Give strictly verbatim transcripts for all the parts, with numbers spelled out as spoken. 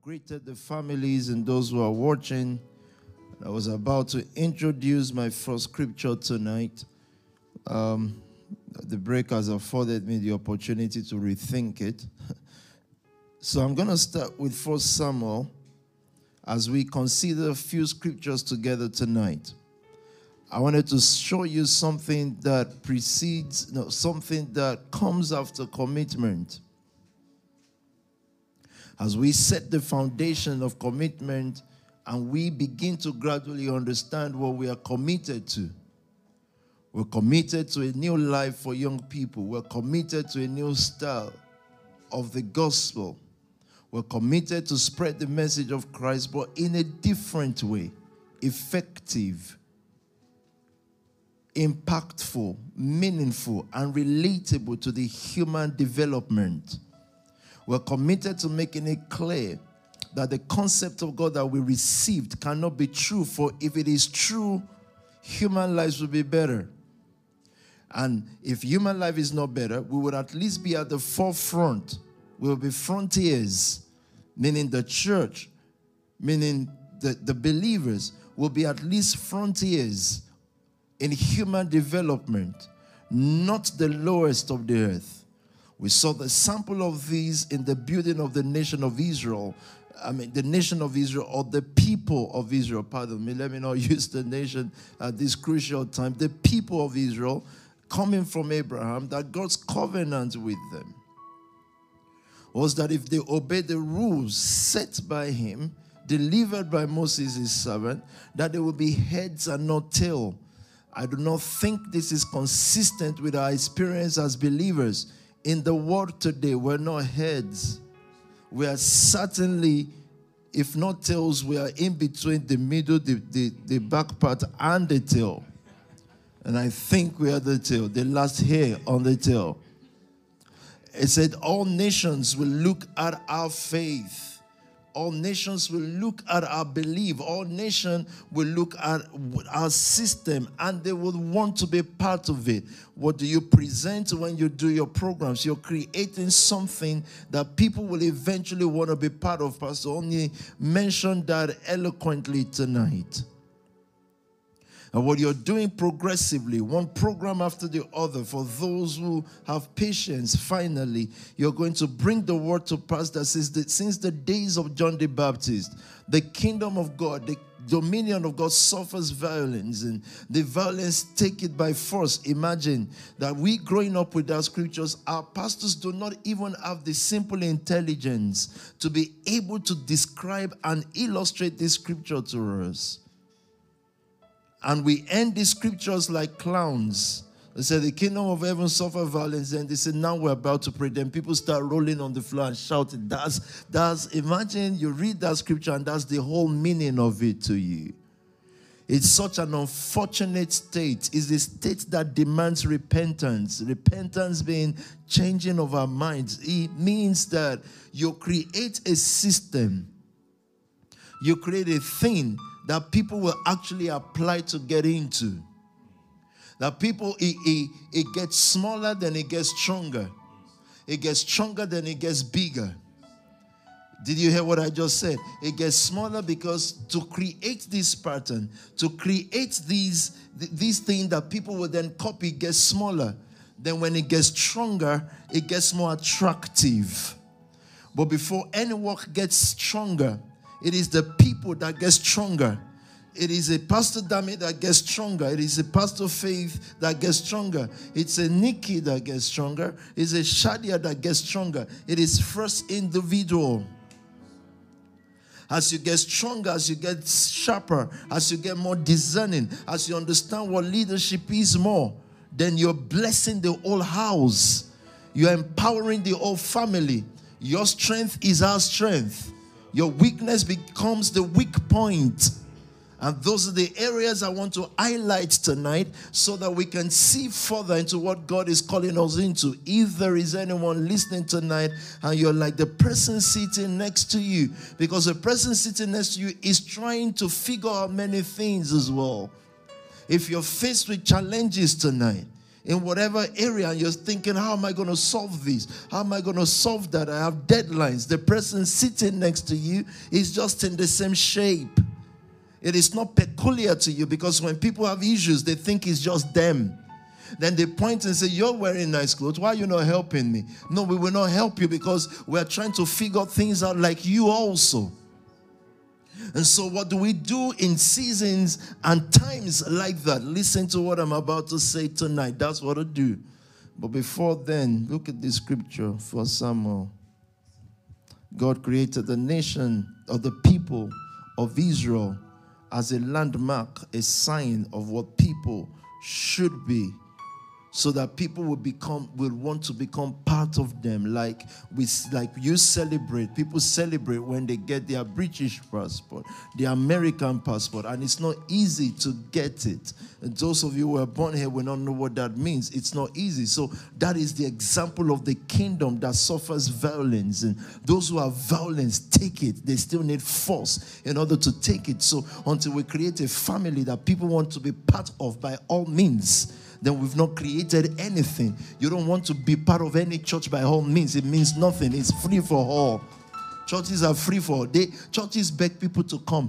greeted the families and those who are watching. I was about to introduce my first scripture tonight. Um, the break has afforded me the opportunity to rethink it. So I'm going to start with First Samuel as we consider a few scriptures together tonight. I wanted to show you something that precedes, no, something that comes after commitment. As we set the foundation of commitment and we begin to gradually understand what we are committed to. We're committed to a new life for young people. We're committed to a new style of the gospel. We're committed to spread the message of Christ, but in a different way, effective, impactful, meaningful, and relatable to the human development. We're committed to making it clear that the concept of God that we received cannot be true, for if it is true, human lives will be better. And if human life is not better, we would at least be at the forefront. We will be frontiers, meaning the church, meaning the, the believers will be at least frontiers in human development, not the lowest of the earth. We saw the sample of these in the building of the nation of Israel. I mean, the nation of Israel, or the people of Israel, pardon me, let me not use the nation at this crucial time. The people of Israel coming from Abraham, that God's covenant with them was that if they obey the rules set by him, delivered by Moses, his servant, that they will be heads and not tail. I do not think this is consistent with our experience as believers. In the world today, we're not heads. We are certainly, if not tails, we are in between the middle, the, the, the back part, and the tail. And I think we are the tail, the last hair on the tail. It said all nations will look at our faith. All nations will look at our belief. All nations will look at our system, and they will want to be part of it. What do you present when you do your programs? You're creating something that people will eventually want to be part of. Pastor Onye mentioned that eloquently tonight. And what you're doing progressively, one program after the other, for those who have patience, finally, you're going to bring the word to pass that says that since the days of John the Baptist, the kingdom of God, the dominion of God suffers violence, and the violence take it by force. Imagine that we growing up with our scriptures, our pastors do not even have the simple intelligence to be able to describe and illustrate this scripture to us. And we end these scriptures like clowns. They say the kingdom of heaven suffer violence, and they say now we're about to pray. Then people start rolling on the floor and shouting. That's, that's, imagine you read that scripture and that's the whole meaning of it to you. It's such an unfortunate state. It's a state that demands repentance. Repentance being changing of our minds. It means that you create a system. You create a thing that people will actually apply to get into. That people, it, it, it gets smaller, then it gets stronger. It gets stronger, then it gets bigger. Did you hear what I just said? It gets smaller because to create this pattern, to create these, these things that people will then copy, gets smaller. Then when it gets stronger, it gets more attractive. But before any work gets stronger, it is the people that get stronger. It is a Pastor Dami that gets stronger. It is a Pastor Faith that gets stronger. It's a Nikki that gets stronger. It's a Shadia that gets stronger. It is first individual. As you get stronger, as you get sharper, as you get more discerning, as you understand what leadership is more, then you're blessing the whole house. You're empowering the whole family. Your strength is our strength. Your weakness becomes the weak point. And those are the areas I want to highlight tonight so that we can see further into what God is calling us into. If there is anyone listening tonight and you're like the person sitting next to you, because the person sitting next to you is trying to figure out many things as well. If you're faced with challenges tonight, in whatever area, and you're thinking, how am I going to solve this? How am I going to solve that? I have deadlines. The person sitting next to you is just in the same shape. It is not peculiar to you, because when people have issues, they think it's just them. Then they point and say, you're wearing nice clothes. Why are you not helping me? No, we will not help you because we're trying to figure things out like you also. And so what do we do in seasons and times like that? Listen to what I'm about to say tonight. That's what I do. But before then, look at this scripture for Samuel. God created the nation of the people of Israel as a landmark, a sign of what people should be, so that people will become, will want to become part of them. Like we, like you celebrate, people celebrate when they get their British passport, their American passport, and it's not easy to get it. And those of you who are born here will not know what that means. It's not easy. So that is the example of the kingdom that suffers violence. And those who have violence take it. They still need force in order to take it. So until we create a family that people want to be part of by all means, then we've not created anything. You don't want to be part of any church by all means. It means nothing. It's free for all. Churches are free for all. They, churches beg people to come.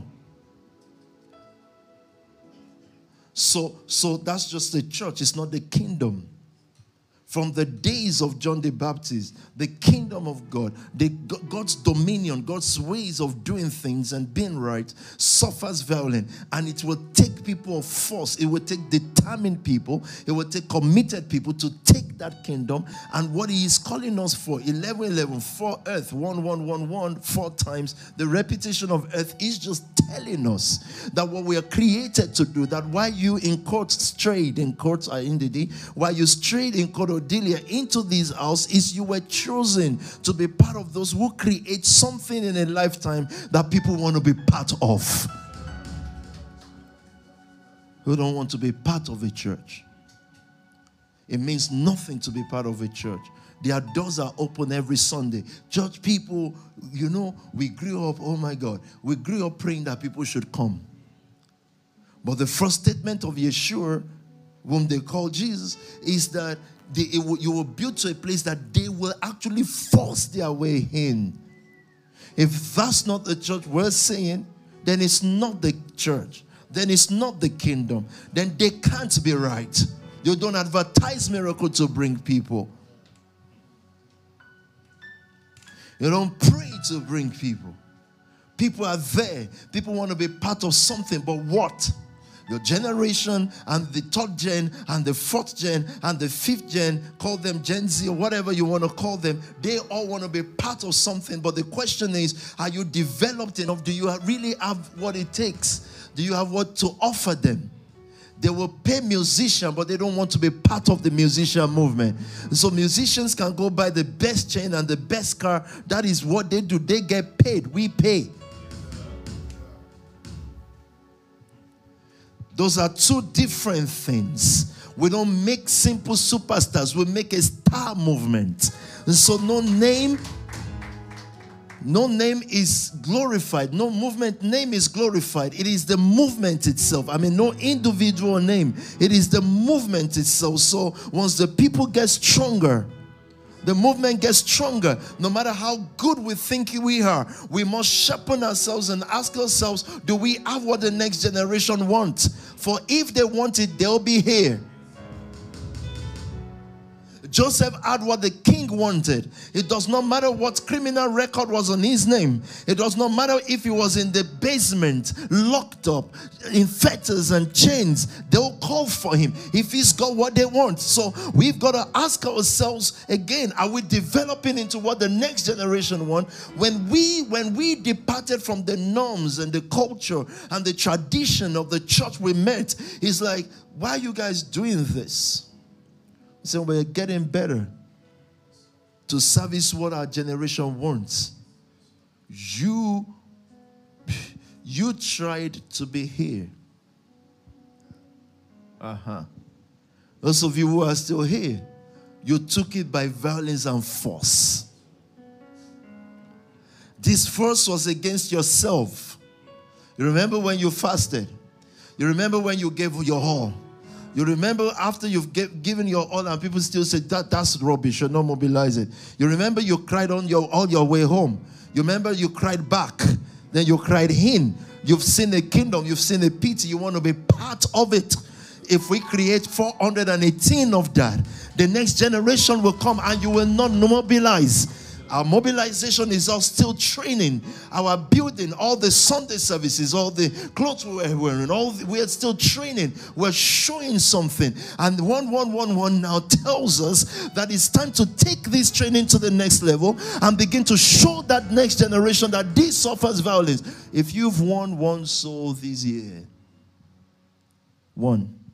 So, so that's just the church. It's not the kingdom. From the days of John the Baptist, the kingdom of God, the, God's dominion, God's ways of doing things and being right suffers violence. And it will take people of force. It will take determined people. It will take committed people to take that kingdom. And what he is calling us for, eleven eleven, for earth, one one one one, four times, the repetition of earth is just telling us that what we are created to do, that while you in court strayed, in court are in the day, while you strayed in court into this house, is you were chosen to be part of those who create something in a lifetime that people want to be part of. Who don't want to be part of a church. It means nothing to be part of a church. Their doors are open every Sunday. Church people, you know, we grew up, oh my God, we grew up praying that people should come. But the first statement of Yeshua, whom they call Jesus, is that They, it will, you will build to a place that they will actually force their way in. If that's not the church we're saying, then it's not the church. Then it's not the kingdom. Then they can't be right. You don't advertise miracle to bring people. You don't pray to bring people. People are there. People want to be part of something, but what? Your generation and the third gen and the fourth gen and the fifth gen, call them Gen Z or whatever you want to call them, they all want to be part of something. But the question is, are you developed enough? Do you really have what it takes? Do you have what to offer them? They will pay musicians, but they don't want to be part of the musician movement. So musicians can go buy the best chain and the best car. That is what they do. They get paid. We pay. Those are two different things. We don't make simple superstars. We make a star movement. And so no name, no name is glorified. No movement name is glorified. It is the movement itself. I mean, no individual name. It is the movement itself. So once the people get stronger, the movement gets stronger. No matter how good we think we are, we must sharpen ourselves and ask ourselves, do we have what the next generation wants? For if they want it, they'll be here. Joseph had what the king wanted. It does not matter what criminal record was on his name. It does not matter if he was in the basement, locked up, in fetters and chains. They'll call for him if he's got what they want. So we've got to ask ourselves again, are we developing into what the next generation want? When we, when we departed from the norms and the culture and the tradition of the church we met, it's like, why are you guys doing this? So we're getting better to service what our generation wants. You, you tried to be here. Uh-huh. Those of you who are still here, you took it by violence and force. This force was against yourself. You remember when you fasted? You remember when you gave your all? You remember after you've get, given your all and people still say, that, that's rubbish, you're not mobilizing. You remember you cried on your all your way home. You remember you cried back. Then you cried in. You've seen a kingdom. You've seen a pity. You want to be part of it. If we create four hundred eighteen of that, the next generation will come and you will not mobilize. Our mobilization is all still training. Our building, all the Sunday services, all the clothes we're wearing, all the, we're still training. We're showing something. And one one one one now tells us that it's time to take this training to the next level and begin to show that next generation that this suffers violence. If you've won one soul this year, one.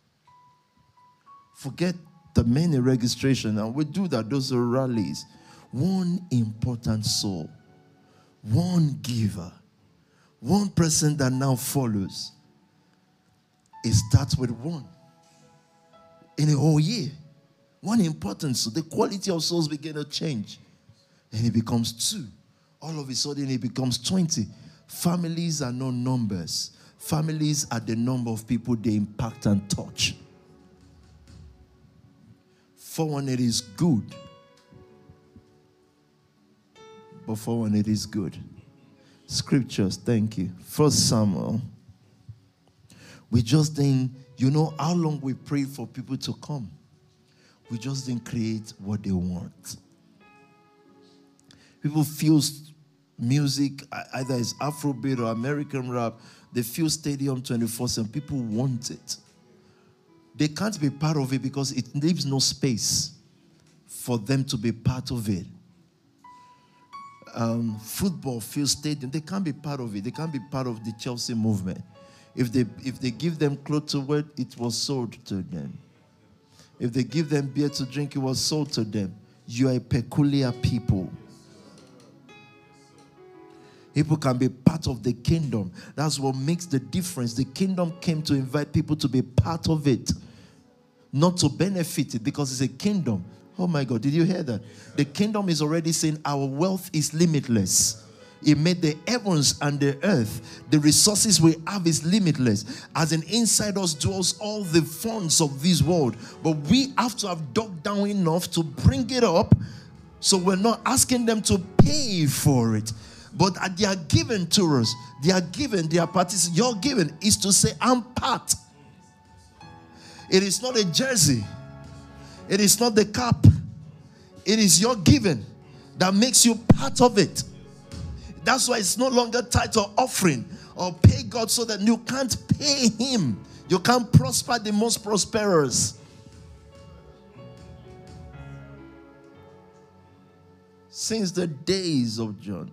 Forget the many registration, and we do that. Those are rallies. One important soul, one giver, one person that now follows. It starts with one in a whole year. One important soul. The quality of souls begin to change. And it becomes two. All of a sudden it becomes twenty. Families are not numbers. Families are the number of people they impact and touch. four one eight is good. But four one eight is good. Scriptures, thank you. First Samuel. We just didn't, you know how long we prayed for people to come. We just didn't create what they want. People feel music, either it's Afrobeat or American rap, they feel stadium twenty-four seven. People want it. They can't be part of it because it leaves no space for them to be part of it. Um, football, field stadium, they can't be part of it. They can't be part of the Chelsea movement. If they if they give them clothes to wear, it was sold to them. If they give them beer to drink, it was sold to them. You are a peculiar people. People can be part of the kingdom. That's what makes the difference. The kingdom came to invite people to be part of it, not to benefit it, because it's a kingdom. Oh my God, did you hear that? The kingdom is already saying our wealth is limitless. It made the heavens and the earth. The resources we have is limitless. As in inside us dwells all the funds of this world. But we have to have dug down enough to bring it up. So we're not asking them to pay for it. But they are given to us. They are given, they are participants. Your giving is to say, I'm part. It is not a jersey. It is not the cap. It is your giving that makes you part of it. That's why it's no longer tied to offering or pay God, so that you can't pay him. You can't prosper the most prosperous. Since the days of John,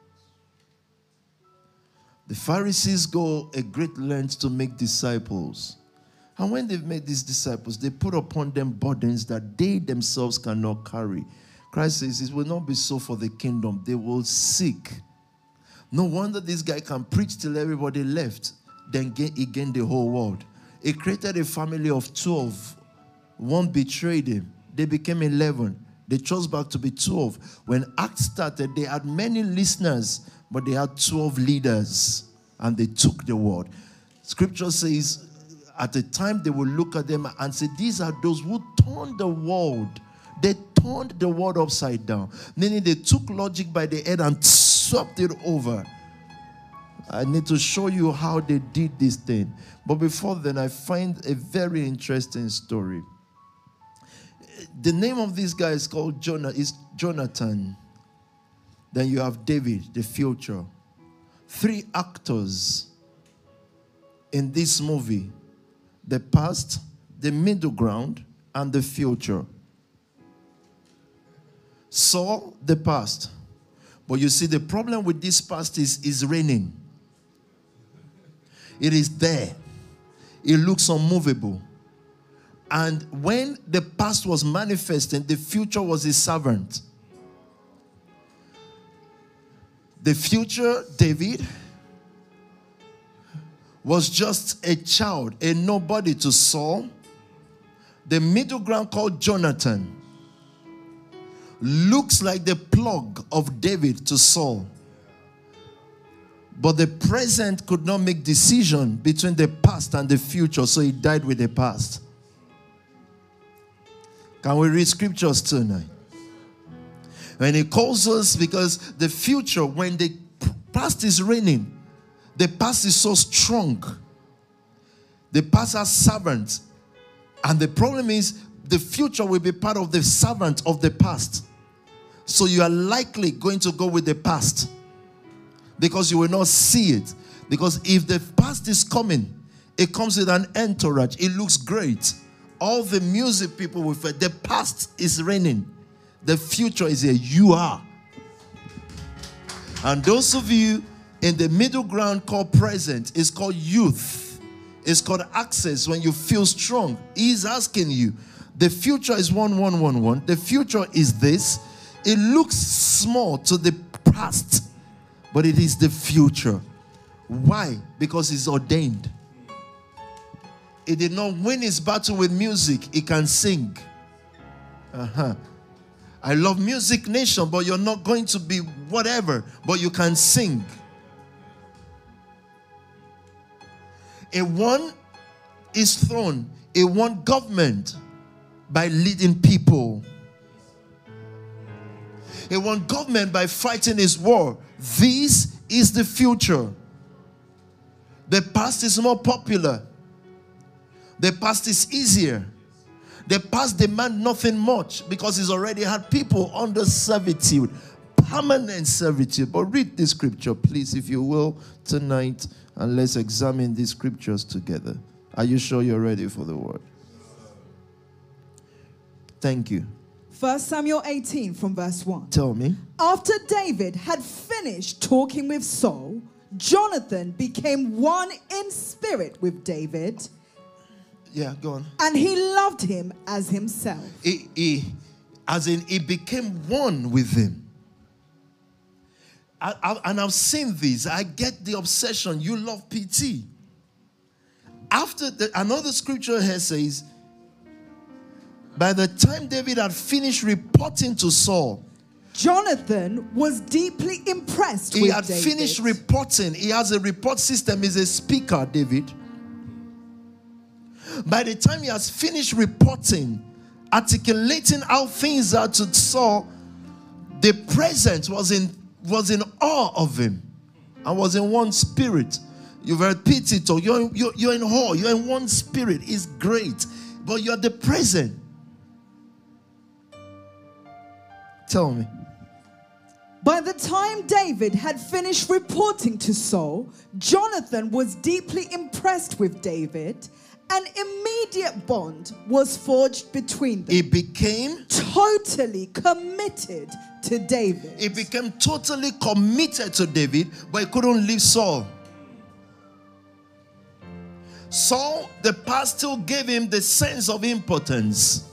the Pharisees go a great length to make disciples. And when they've made these disciples, they put upon them burdens that they themselves cannot carry. Christ says it will not be so for the kingdom. They will seek. No wonder this guy can preach till everybody left. Then he gained the whole world. He created a family of twelve. One betrayed him. They became eleven. They chose back to be twelve. When Acts started, they had many listeners, but they had twelve leaders. And they took the word. Scripture says, at the time they will look at them and say, these are those who turned the world. They turned the world upside down. Meaning they took logic by the head and swept it over. I need to show you how they did this thing. But before then, I find a very interesting story. The name of this guy is called Jonah, is Jonathan. Then you have David, the future. Three actors in this movie. The past, the middle ground, and the future. Saul, the past. But you see, the problem with this past is, is raining. It is there. It looks unmovable. And when the past was manifesting, the future was his servant. The future, David, was just a child, a nobody to Saul. The middle ground called Jonathan looks like the plug of David to Saul. But the present could not make decision between the past and the future, so he died with the past. Can we read scriptures tonight? When he calls us, because the future, when the past is reigning, the past is so strong. The past has servants. And the problem is, the future will be part of the servant of the past. So you are likely going to go with the past, because you will not see it. Because if the past is coming, it comes with an entourage. It looks great. All the music people will say, the past is reigning. The future is here. You are. And those of you in the middle ground called present, it's called youth. It's called access when you feel strong. He's asking you. The future is one, one, one, one. The future is this. It looks small to the past, but it is the future. Why? Because it's ordained. He did not win his battle with music. He can sing. Uh-huh. I love Music Nation, but you're not going to be whatever, but you can sing. A one is thrown, a one government by leading people. A one government by fighting his war. This is the future. The past is more popular. The past is easier. The past demands nothing much because he's already had people under servitude, permanent servitude. But read the scripture, please, if you will, tonight, and let's examine these scriptures together. Are you sure you're ready for the word? Thank you. First Samuel eighteen from verse one. Tell me. After David had finished talking with Saul, Jonathan became one in spirit with David. Yeah, go on. And he loved him as himself. He, he, as in, he became one with him. I, I, and I've seen this. I get the obsession. You love P T. After the, another scripture here says, by the time David had finished reporting to Saul, Jonathan was deeply impressed he with had David. finished reporting. He has a report system. He's a speaker, David. By the time he has finished reporting, articulating how things are to Saul, the presence was in was in awe of him and was in one spirit. You've heard P T talk. You're, you're, you're in awe. You're in one spirit. It's great. But you're the present. Tell me. By the time David had finished reporting to Saul, Jonathan was deeply impressed with David. An immediate bond was forged between them. He became totally committed to David. He became totally committed to David, but he couldn't leave Saul. Saul, the past still gave him the sense of importance.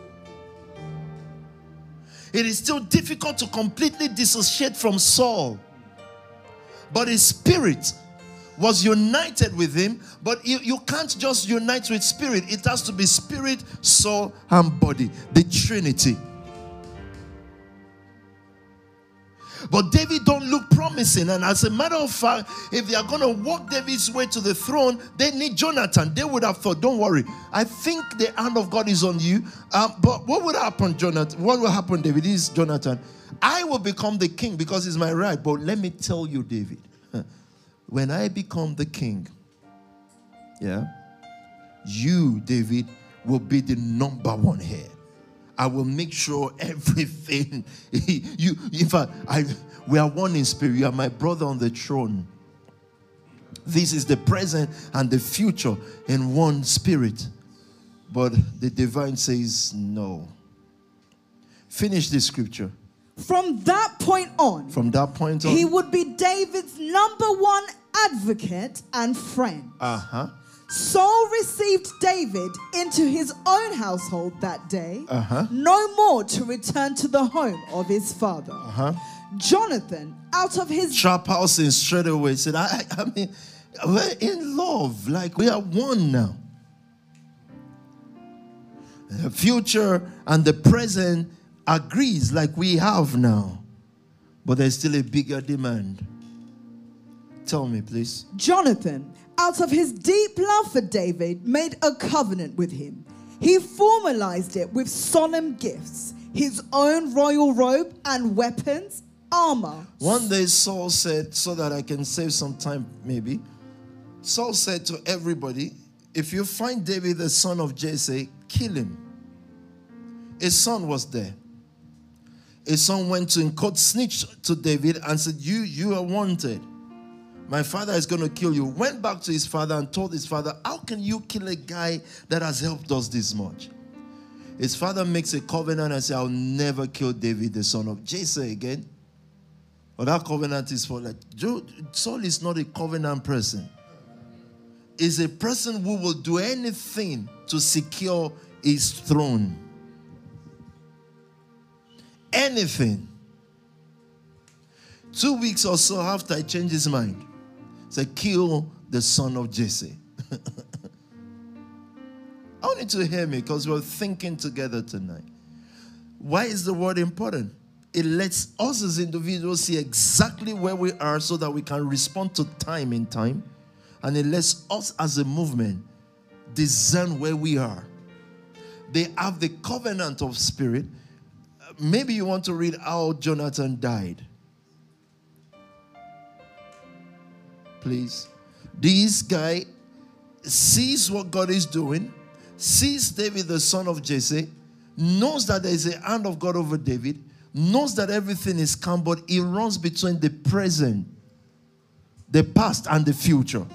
It is still difficult to completely dissociate from Saul. But his spirit was united with him. But you, you can't just unite with spirit. It has to be spirit, soul, and body. The Trinity. But David don't look promising. And as a matter of fact, if they are going to walk David's way to the throne, they need Jonathan. They would have thought, don't worry. I think the hand of God is on you. Um, but what would happen, Jonathan? What will happen, David? This is Jonathan. I will become the king because it's my right. But let me tell you, David. When I become the king, yeah, you, David, will be the number one here. I will make sure everything. you, in fact, I we are one in spirit. You are my brother on the throne. This is the present and the future in one spirit. But the divine says no. Finish the scripture. From that point on, From that point on, he would be David's number one advocate and friend. Uh-huh. Saul received David into his own household that day, Uh-huh. no more to return to the home of his father. Uh-huh. Jonathan, out of his... Trap house in straight away said, I, I mean, we're in love. Like we are one now. The future and the present agrees like we have now. But there's still a bigger demand. Tell me, please. Jonathan, out of his deep love for David, made a covenant with him. He formalized it with solemn gifts, his own royal robe and weapons, armor. One day Saul said, so that I can save some time maybe, Saul said to everybody, if you find David the son of Jesse, kill him. His son was there. His son went to and court snitched to David and said, you, you are wanted. My father is going to kill you. Went back to his father and told his father, how can you kill a guy that has helped us this much? His father makes a covenant and says, I'll never kill David, the son of Jesse again. But that covenant is for like, Saul is not a covenant person. He's a person who will do anything to secure his throne. Anything. Two weeks or so after, he changed his mind. He said, kill the son of Jesse. I want you to hear me because we're thinking together tonight. Why is the word important? It lets us as individuals see exactly where we are so that we can respond to time in time. And it lets us as a movement discern where we are. They have the covenant of spirit. Maybe you want to read how Jonathan died. Please. This guy sees what God is doing, sees David the son of Jesse, knows that there is a hand of God over David, knows that everything is calm, but he runs between the present, the past, and the future.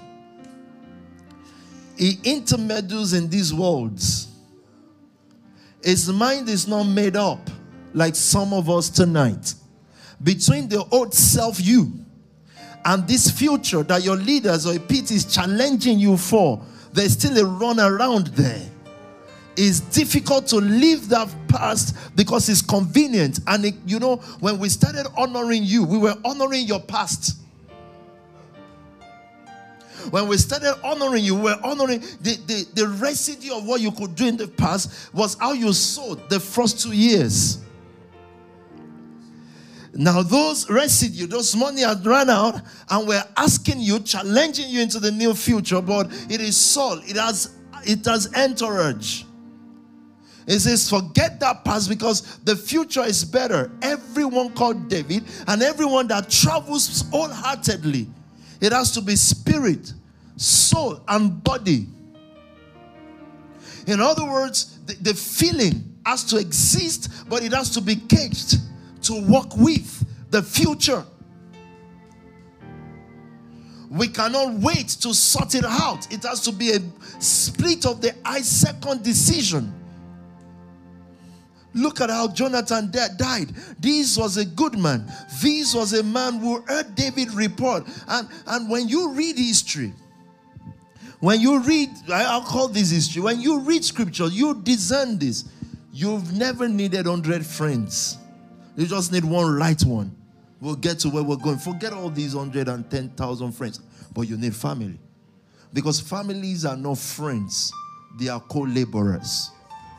He intermeddles in these worlds. His mind is not made up like some of us tonight. Between the old self you and this future that your leaders or a pit is challenging you for, there's still a run around there. It's difficult to leave that past because it's convenient. And it, you know, when we started honoring you, we were honoring your past. When we started honoring you, we were honoring the, the, the residue of what you could do in the past was how you sowed the first two years. Now those residue, those money had run out, and we're asking you, challenging you into the new future, but it is Saul. It has, it has entourage. It says, forget that past because the future is better. Everyone called David and everyone that travels wholeheartedly, it has to be spirit, soul, and body. In other words, the, the feeling has to exist, but it has to be caged to walk with the future. We cannot wait to sort it out. It has to be a split of the eye second decision. Look at how Jonathan died. This was a good man. This was a man who heard David report. And, and when you read history, when you read, I'll call this history, when you read scripture, you discern this. You've never needed one hundred friends. You just need one right one. We'll get to where we're going. Forget all these one hundred ten thousand friends. But you need family. Because families are not friends. They are co-laborers.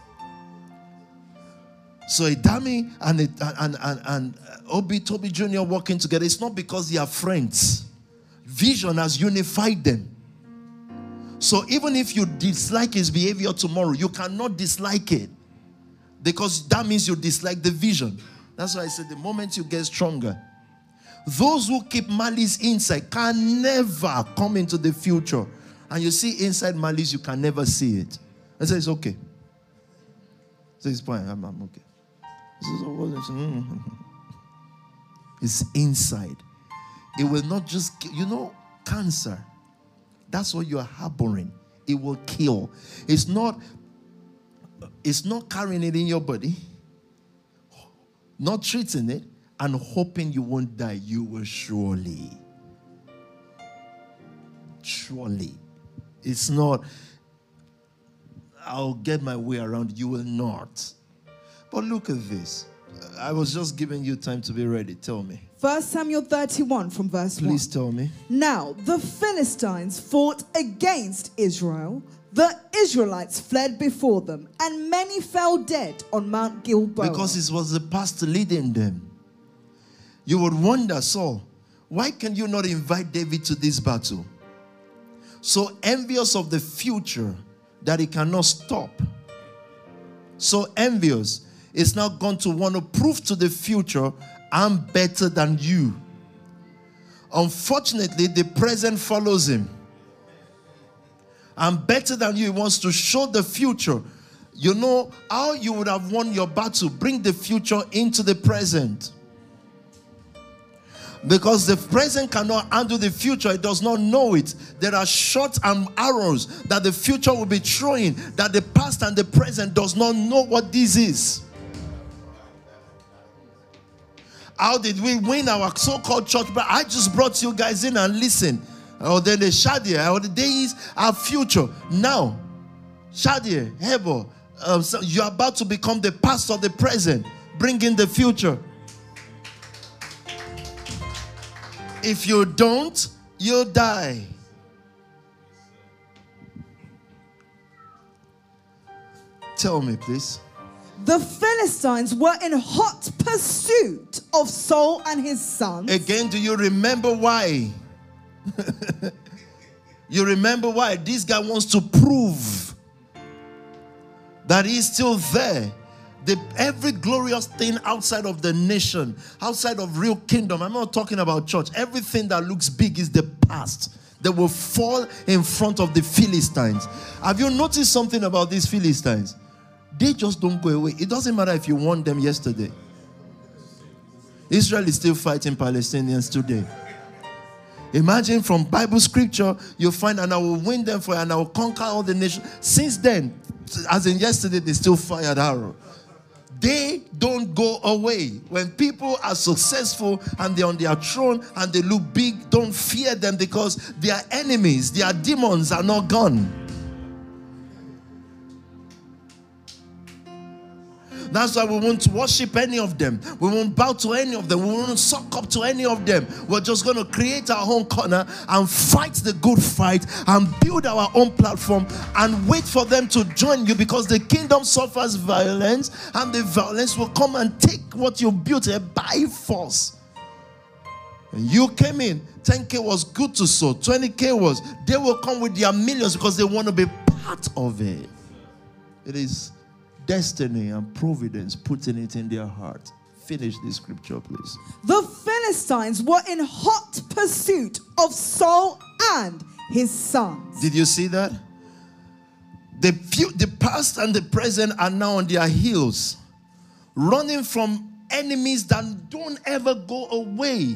So Idami and, and, and, and Obi Toby Junior working together, it's not because they are friends. Vision has unified them. So even if you dislike his behavior tomorrow, you cannot dislike it. Because that means you dislike the vision. That's why I said the moment you get stronger, those who keep malice inside can never come into the future. And you see inside malice, you can never see it. I say it's okay. I say it's fine, I'm, I'm okay. It's inside. It will not just kill. You know, cancer, that's what you're harboring. It will kill. It's not, it's not carrying it in your body, not treating it, and hoping you won't die. You will surely. Surely. It's not, I'll get my way around. You will not. But look at this. I was just giving you time to be ready. Tell me. First Samuel thirty-one from verse one. Please tell me. Now the Philistines fought against Israel. The Israelites fled before them, and many fell dead on Mount Gilboa. Because it was the past leading them. You would wonder, Saul, why can you not invite David to this battle? So envious of the future that he cannot stop so envious, is now going to want to prove to the future, I'm better than you. Unfortunately, the present follows him. I'm better than you. He wants to show the future. You know how you would have won your battle. Bring the future into the present. Because the present cannot handle the future. It does not know it. There are shots and arrows that the future will be throwing, that the past and the present does not know what this is. How did we win our so-called church? But I just brought you guys in and listen. Or then the Shadia, or the days our future. Now, Shadia, Hebo, um, so you're about to become the pastor of the present. Bring in the future. If you don't, you'll die. Tell me, please. The Philistines were in hot pursuit of Saul and his sons. Again, do you remember why? You remember why? This guy wants to prove that he's still there. The, every glorious thing outside of the nation, outside of real kingdom, I'm not talking about church. Everything that looks big is the past. They will fall in front of the Philistines. Have you noticed something about these Philistines? They just don't go away. It doesn't matter if you won them yesterday. Israel is still fighting Palestinians today. Imagine from Bible scripture, you find, and I will win them for, and I will conquer all the nations. Since then, as in yesterday, they still fired arrow. They don't go away. When people are successful and they're on their throne and they look big, don't fear them, because their enemies, their demons are not gone. That's why we won't worship any of them. We won't bow to any of them. We won't suck up to any of them. We're just going to create our own corner and fight the good fight and build our own platform and wait for them to join you, because the kingdom suffers violence, and the violence will come and take what you built here by force. And you came in, ten K was good to sow, twenty K was, they will come with their millions because they want to be part of it. It is destiny and providence putting it in their heart. Finish this scripture, please. The Philistines were in hot pursuit of Saul and his sons. Did you see that? The, few, the past and the present are now on their heels, running from enemies that don't ever go away.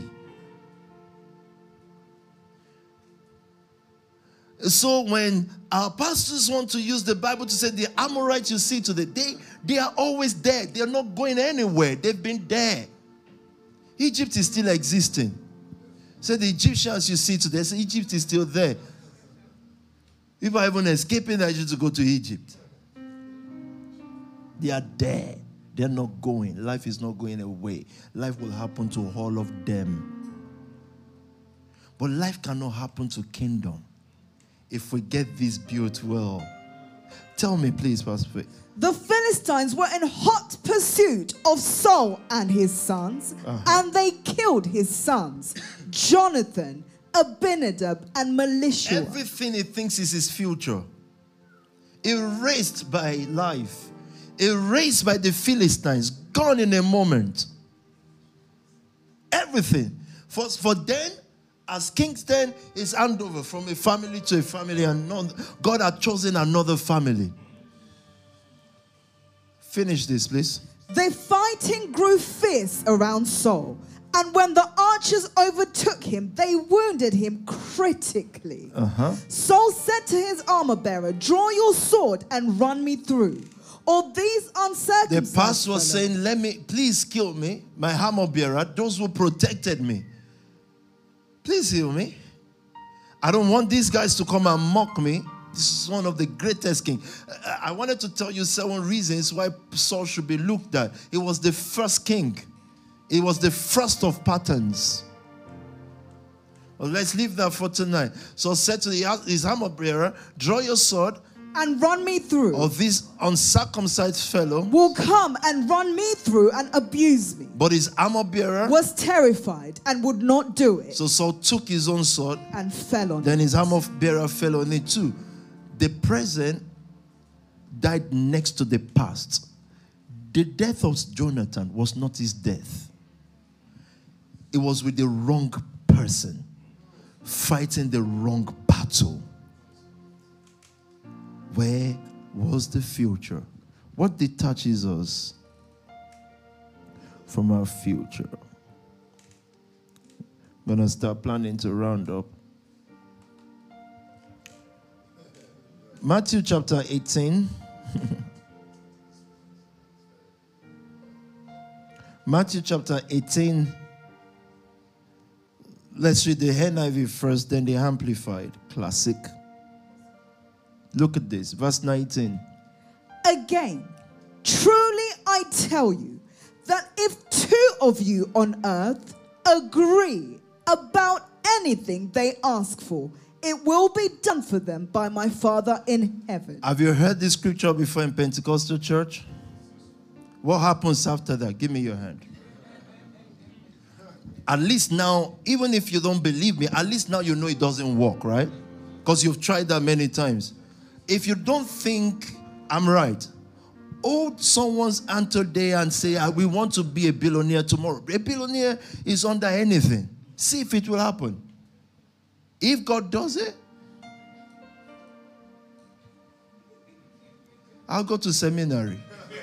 So when our pastors want to use the Bible to say the Amorites you see today, they, they are always there. They are not going anywhere. They've been there. Egypt is still existing. So the Egyptians you see today, so Egypt is still there. People are even escaping Egypt to go to Egypt. They are there. They're not going. Life is not going away. Life will happen to all of them. But life cannot happen to kingdom if we get this built well. Tell me, please, Pastor Faith. The Philistines were in hot pursuit of Saul and his sons, uh-huh. and they killed his sons, Jonathan, Abinadab, and Melishua. Everything he thinks is his future, erased by life, erased by the Philistines, gone in a moment. Everything. For, for them, as kings, then is handover from a family to a family, and God had chosen another family. Finish this, please. The fighting grew fierce around Saul, and when the archers overtook him, they wounded him critically. Uh-huh. Saul said to his armor bearer, "Draw your sword and run me through." Or these uncircumcised The pastor was fellows, saying, "Let me, please kill me, my armor bearer, those who protected me. Please heal me. I don't want these guys to come and mock me. This is one of the greatest kings." I wanted to tell you seven reasons why Saul should be looked at. He was the first king. He was the first of patterns. Well, let's leave that for tonight. So said to his armor bearer, "Draw your sword and run me through. Or this uncircumcised fellow will come and run me through and abuse me." But his armor bearer was terrified and would not do it. So Saul took his own sword and fell on then it. His armor bearer fell on it too. The present died next to the past. The death of Jonathan was not his death. It was with the wrong person, fighting the wrong battle. Where was the future? What detaches us from our future? I'm going to start planning to round up. Matthew chapter eighteen. Matthew chapter eighteen. Let's read the N I V first, then the Amplified. Classic. Look at this, verse nineteen. Again, truly I tell you that if two of you on earth agree about anything they ask for, it will be done for them by my Father in heaven. Have you heard this scripture before in Pentecostal church? What happens after that? Give me your hand. At least now, even if you don't believe me, at least now you know it doesn't work, right? Because you've tried that many times. If you don't think I'm right, hold someone's hand today and say, we want to be a billionaire tomorrow. A billionaire is under anything. See if it will happen. If God does it, I'll go to seminary.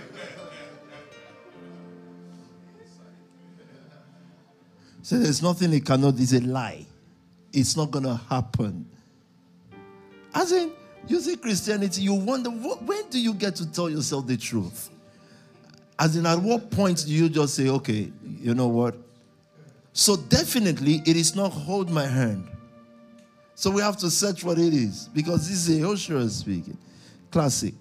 So there's nothing he cannot do. It's a lie. It's not going to happen. As in, you see Christianity, you wonder, what, when do you get to tell yourself the truth? As in, at what point do you just say, okay, you know what? So definitely, it is not hold my hand. So we have to search what it is. Because this is Joshua speaking. Classic.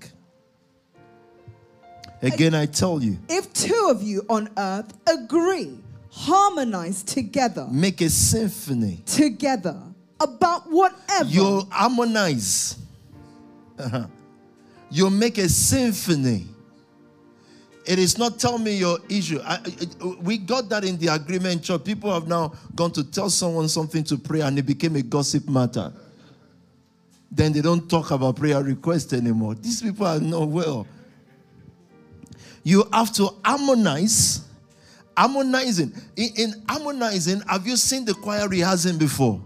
Again, I tell you. If two of you on earth agree, harmonize together. Make a symphony. Together. About whatever. You'll harmonize. Uh-huh. You'll make a symphony. It is not tell me your issue. I, I, we got that in the agreement church. People have now gone to tell someone something to pray and it became a gossip matter. Then they don't talk about prayer requests anymore. These people are not well. You have to harmonize. Harmonizing. In, in harmonizing, have you seen the choir rehearsing before?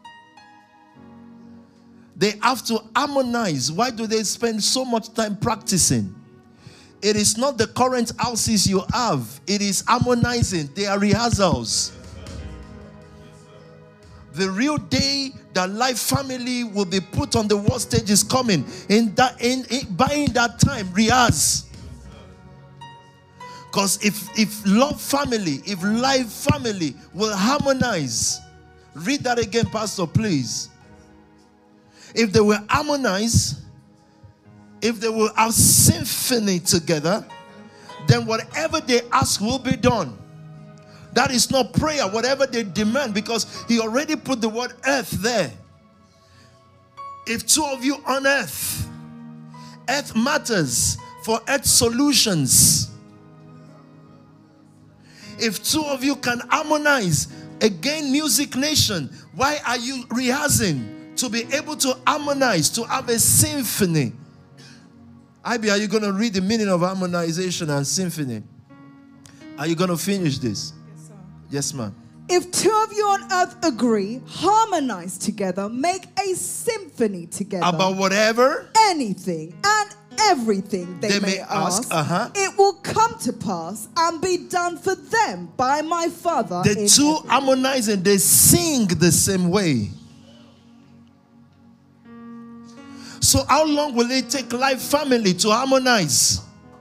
They have to harmonize. Why do they spend so much time practicing? It is not the current houses you have. It is harmonizing. They are rehearsals. The real day that Life Family will be put on the world stage is coming. In that, in, in by that time, rehearse. Because if, if Love Family, if Life Family will harmonize, read that again, Pastor, please. If they will harmonize, if they will have symphony together, then whatever they ask will be done. That is not prayer, whatever they demand, because he already put the word earth there. If two of you on earth, earth matters for earth solutions. If two of you can harmonize, again, Music Nation, why are you rehearsing? To be able to harmonize, to have a symphony. Ivy, are you going to read the meaning of harmonization and symphony? Are you going to finish this? Yes, sir. Yes, ma'am. If two of you on earth agree, harmonize together, make a symphony together. About whatever? Anything and everything they, they may, may ask, ask, uh-huh. it will come to pass and be done for them by my Father. The two heaven. harmonizing, they sing the same way. So how long will it take Life Family to harmonize?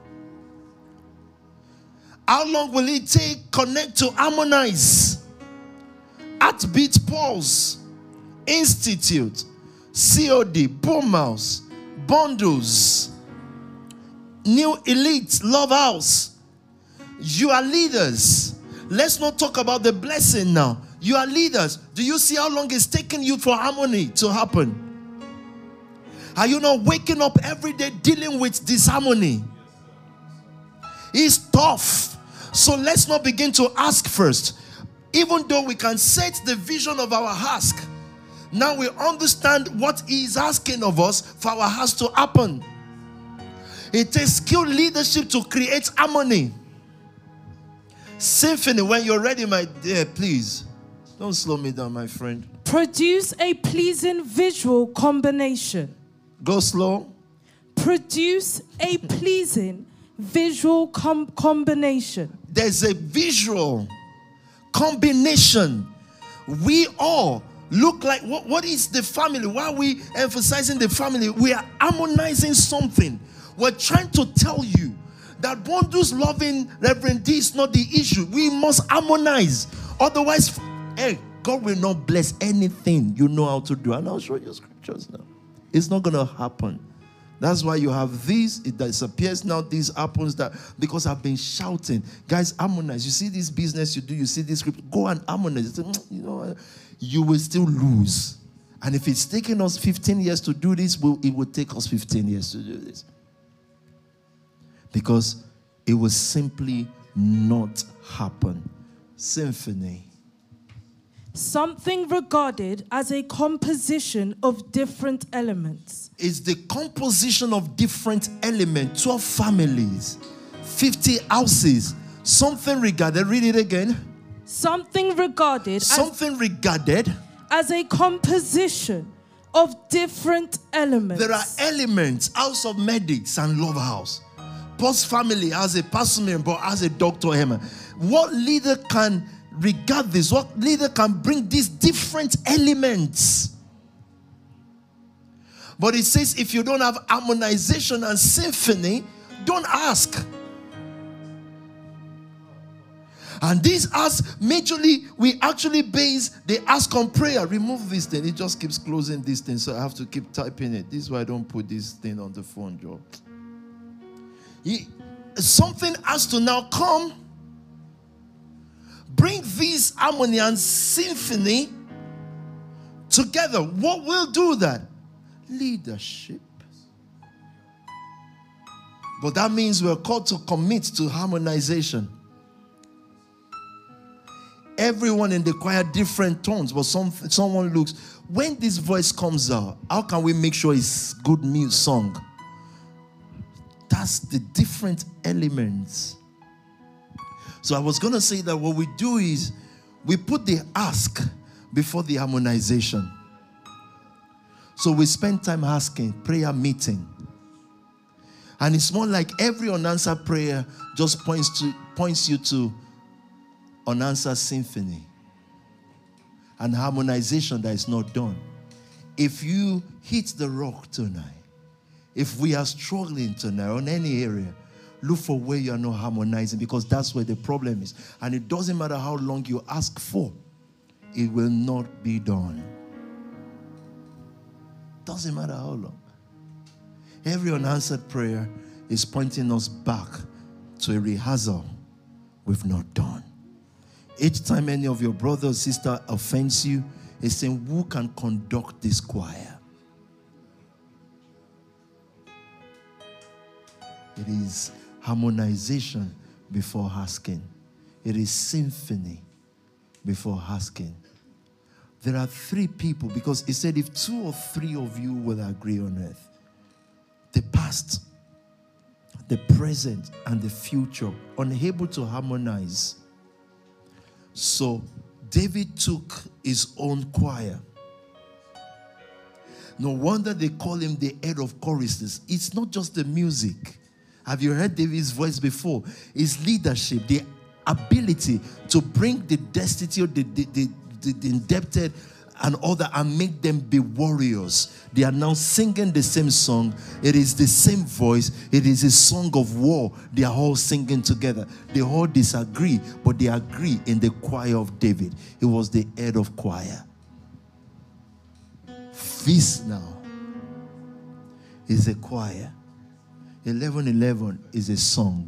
How long will it take Connect to harmonize? Heartbeat Pulse, Institute, C O D, Boomhouse, Bundles, New Elite, Love House. You are leaders. Let's not talk about the blessing now. You are leaders. Do you see how long it's taken you for harmony to happen? Are you not waking up every day dealing with disharmony? It's tough. So let's not begin to ask first. Even though we can set the vision of our ask, now we understand what he is asking of us for our ask to happen. It takes skilled leadership to create harmony. Symphony, when you're ready, my dear, please. Don't slow me down, my friend. Produce a pleasing visual combination. Go slow. Produce a pleasing visual com- combination. There's a visual combination. We all look like, what, what is the family? Why are we emphasizing the family? We are harmonizing something. We're trying to tell you that Bondu's loving Reverend D is not the issue. We must harmonize. Otherwise, hey, God will not bless anything you know how to do. And I'll show you scriptures now. It's not going to happen. That's why you have this, it disappears now, this happens, that because I've been shouting. Guys, harmonize. You see this business you do, you see this script, go and harmonize. You know, you will still lose. And if it's taken us fifteen years to do this, it will take us fifteen years to do this. Because it will simply not happen. Symphony. Something regarded as a composition of different elements. It's the composition of different elements. twelve families, fifty houses. Something regarded, read it again. Something regarded Something as, regarded as a composition of different elements. There are elements, house of medics and love house. Post family has a pastor but has a doctor. What leader can regard this? What leader can bring these different elements? But it says if you don't have harmonization and symphony, don't ask. And these ask, majorly, we actually base the ask on prayer. Remove this thing. It just keeps closing this thing, so I have to keep typing it. This is why I don't put this thing on the phone, Joe. He, something has to now come. Bring this harmony and symphony together. What will do that? Leadership. But that means we're called to commit to harmonization. Everyone in the choir, different tones, but some, someone looks. When this voice comes out, how can we make sure it's good music song? That's the different elements. So I was going to say that what we do is we put the ask before the harmonization. So we spend time asking, prayer meeting. And it's more like every unanswered prayer just points to points you to unanswered symphony and harmonization that is not done. If you hit the rock tonight, if we are struggling tonight on any area, look for where you are not harmonizing, because that's where the problem is. And it doesn't matter how long you ask for, it will not be done. Doesn't matter how long. Every unanswered prayer is pointing us back to a rehearsal we've not done. Each time any of your brother or sister offends you, it's saying, who can conduct this choir? It is harmonization before asking. It is symphony before asking. There are three people, because it said if two or three of you will agree on earth, the past, the present, and the future, unable to harmonize. So David took his own choir. No wonder they call him the head of choruses. It's not just the music. Have you heard David's voice before? It's leadership, the ability to bring the destitute, the, the, the, the, the indebted, and other, and make them be warriors. They are now singing the same song. It is the same voice. It is a song of war. They are all singing together. They all disagree, but they agree in the choir of David. He was the head of choir. This now is a choir. eleven eleven is a song.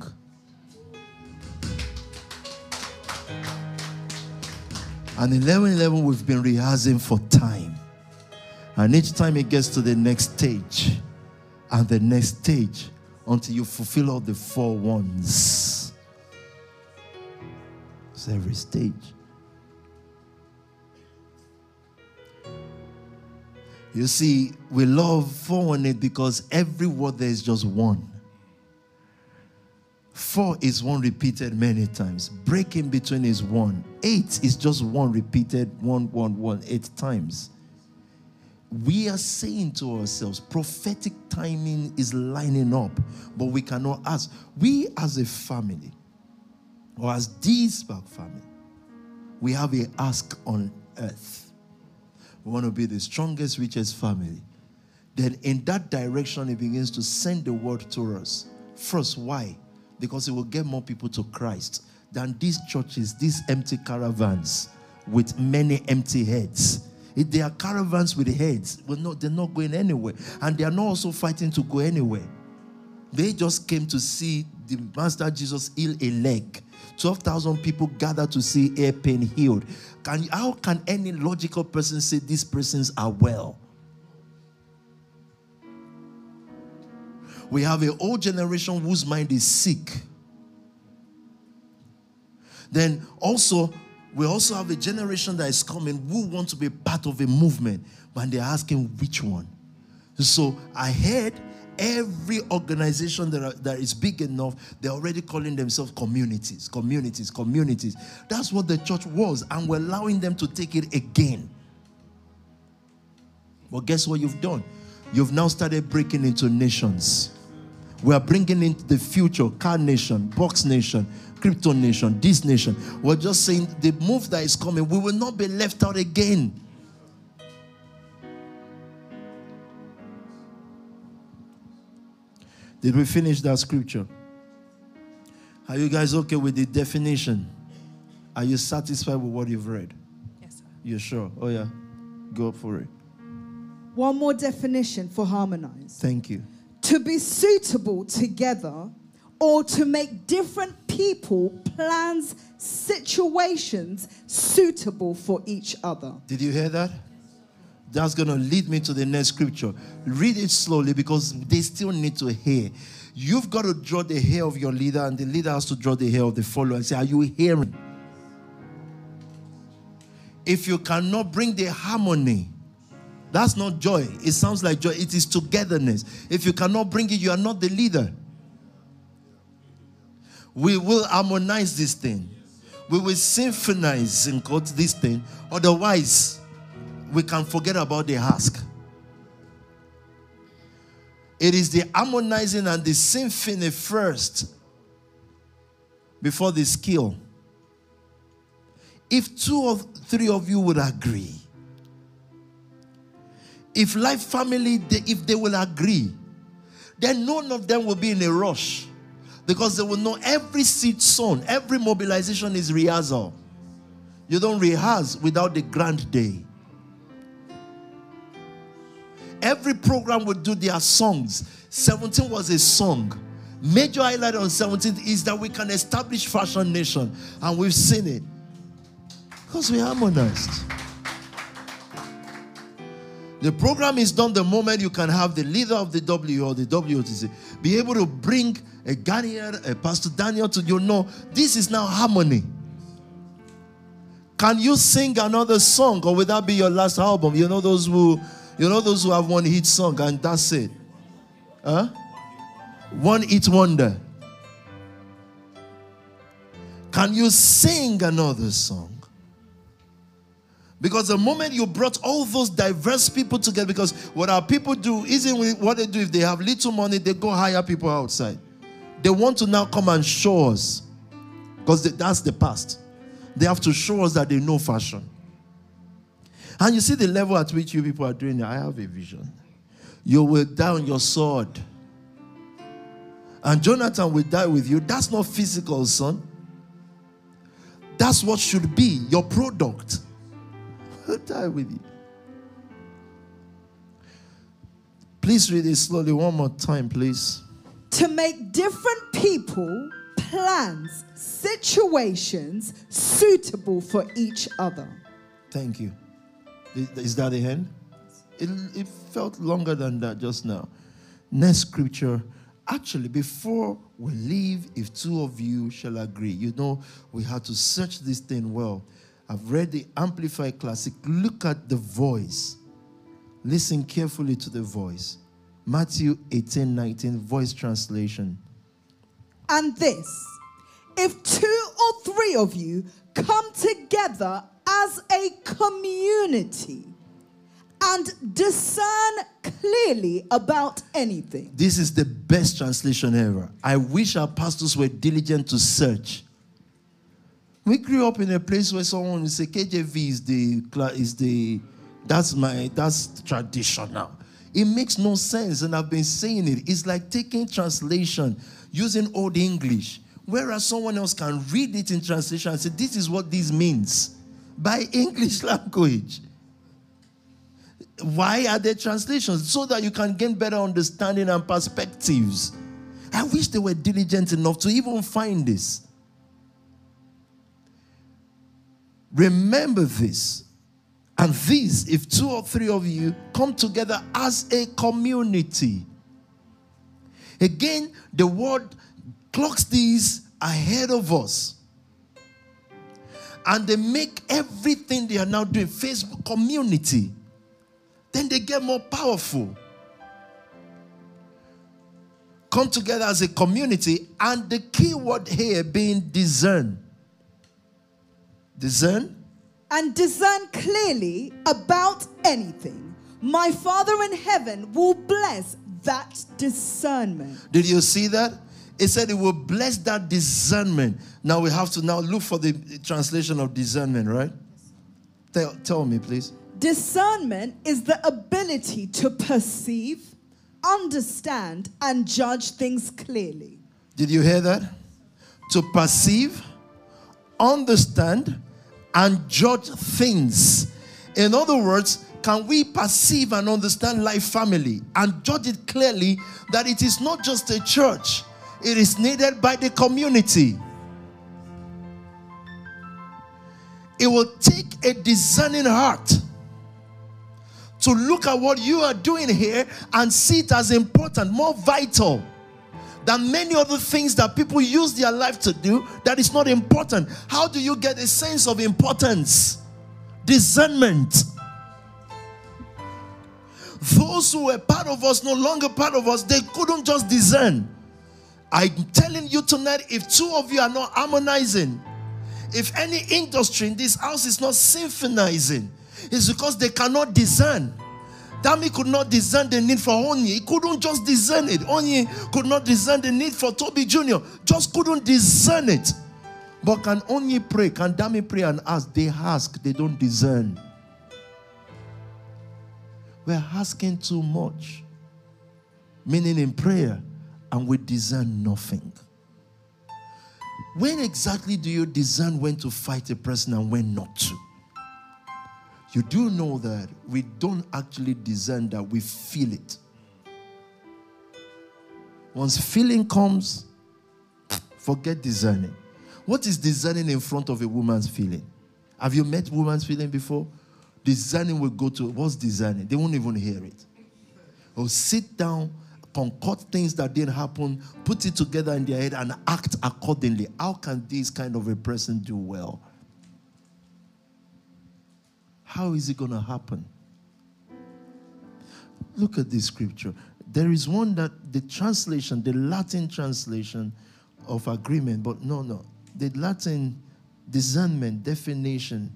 And eleven eleven we've been rehearsing for time. And each time it gets to the next stage, and the next stage, until you fulfill all the four ones. It's every stage. You see, we love four one eight because every word there is just one. Four is one repeated many times. Break in between is one. Eight is just one repeated one, one, one, eight times. We are saying to ourselves, prophetic timing is lining up, but we cannot ask. We as a family, or as this back family, we have a ask on earth. We want to be the strongest, richest family. Then in that direction, it begins to send the word to us. First, why? Because it will get more people to Christ than these churches, these empty caravans with many empty heads. If they are caravans with heads, well, no, they're not going anywhere. And they are not also fighting to go anywhere. They just came to see the Master Jesus heal a leg. twelve thousand people gathered to see ear pain healed. Can, how can any logical person say these persons are well? We have an old generation whose mind is sick. Then also, we also have a generation that is coming who want to be part of a movement, but they're asking which one. So I heard every organization that, are, that is big enough, they're already calling themselves communities, communities, communities. That's what the church was, and we're allowing them to take it again. But guess what you've done? You've now started breaking into nations. We are bringing into the future, car nation, box nation, crypto nation, this nation. We're just saying the move that is coming, we will not be left out again. Did we finish that scripture? Are you guys okay with the definition? Are you satisfied with what you've read? Yes, sir. You're sure? Oh, yeah. Go for it. One more definition for harmonize. Thank you. To be suitable together, or to make different people, plans, situations suitable for each other. Did you hear that? That's going to lead me to the next scripture. Read it slowly because they still need to hear. You've got to draw the hair of your leader, and the leader has to draw the hair of the follower and say, are you hearing? If you cannot bring the harmony, that's not joy. It sounds like joy. It is togetherness. If you cannot bring it, you are not the leader. We will harmonize this thing. We will symphonize in quotes this thing. Otherwise, we can forget about the ask. It is the harmonizing and the symphony first before the skill. If two or three of you would agree, if Life Family, they, if they will agree, then none of them will be in a rush, because they will know every seed sown, every mobilization is rehearsal. You don't rehearse without the grand day. Every program would do their songs. seventeen was a song. Major highlight on seventeen is that we can establish Fashion Nation, and we've seen it because we harmonized. The program is done the moment you can have the leader of the W or the W O T C be able to bring a Ghanaian, a Pastor Daniel to you know this is now harmony. Can you sing another song, or will that be your last album? You know those who, you know those who have one hit song and that's it. Huh? One hit wonder. Can you sing another song? Because the moment you brought all those diverse people together, because what our people do isn't what they do. If they have little money, they go hire people outside. They want to now come and show us, because that's the past. They have to show us that they know fashion. And you see the level at which you people are doing it. I have a vision. You will die on your sword. And Jonathan will die with you. That's not physical, son. That's what should be your product. He'll die with you. Please read it slowly one more time, please. To make different people, plans, situations suitable for each other. Thank you. Is that the end? It, it felt longer than that just now. Next scripture. Actually, before we leave, if two of you shall agree, you know, we had to search this thing well. I've read the Amplified Classic. Look at the voice. Listen carefully to the voice. Matthew eighteen nineteen, voice translation. And this, if two or three of you come together as a community and discern clearly about anything. This is the best translation ever. I wish our pastors were diligent to search. We grew up in a place where someone would say K J V is the is the that's my that's traditional. It makes no sense, and I've been saying it. It's like taking translation using Old English, whereas someone else can read it in translation and say, this is what this means by English language. Why are there translations? So that you can gain better understanding and perspectives. I wish they were diligent enough to even find this. Remember this. And this, if two or three of you come together as a community. Again, the word clocks these ahead of us. And they make everything they are now doing Facebook community. Then they get more powerful. Come together as a community, and the key word here being discern. Discern. And discern clearly about anything. My Father in heaven will bless that discernment. Did you see that? It said it will bless that discernment. Now we have to now look for the translation of discernment, right? Tell, tell me, please. Discernment is the ability to perceive, understand, and judge things clearly. Did you hear that? To perceive, understand, and judge things. In other words, can we perceive and understand Life Family and judge it clearly that it is not just a church, it is needed by the community. It will take a discerning heart to look at what you are doing here and see it as important, more vital than many other things that people use their life to do that is not important. How do you get a sense of importance? Discernment. Those who were part of us, no longer part of us, they couldn't just discern. I'm telling you tonight, if two of you are not harmonizing, if any industry in this house is not symphonizing, it's because they cannot discern. Dami could not discern the need for Onye. He couldn't just discern it. Onye could not discern the need for Toby Junior Just couldn't discern it. But can Onye pray? Can Dami pray and ask? They ask. They don't discern. We're asking too much. Meaning in prayer, and we discern nothing. When exactly do you discern when to fight a person and when not to? You do know that we don't actually discern that, we feel it. Once feeling comes, forget discerning. What is discerning in front of a woman's feeling? Have you met woman's feeling before? Discerning will go to, what's discerning? They won't even hear it. Or sit down, concoct things that didn't happen, put it together in their head and act accordingly. How can this kind of a person do well? How is it going to happen? Look at this scripture. There is one that the translation, the Latin translation of agreement, but no, no. The Latin discernment definition.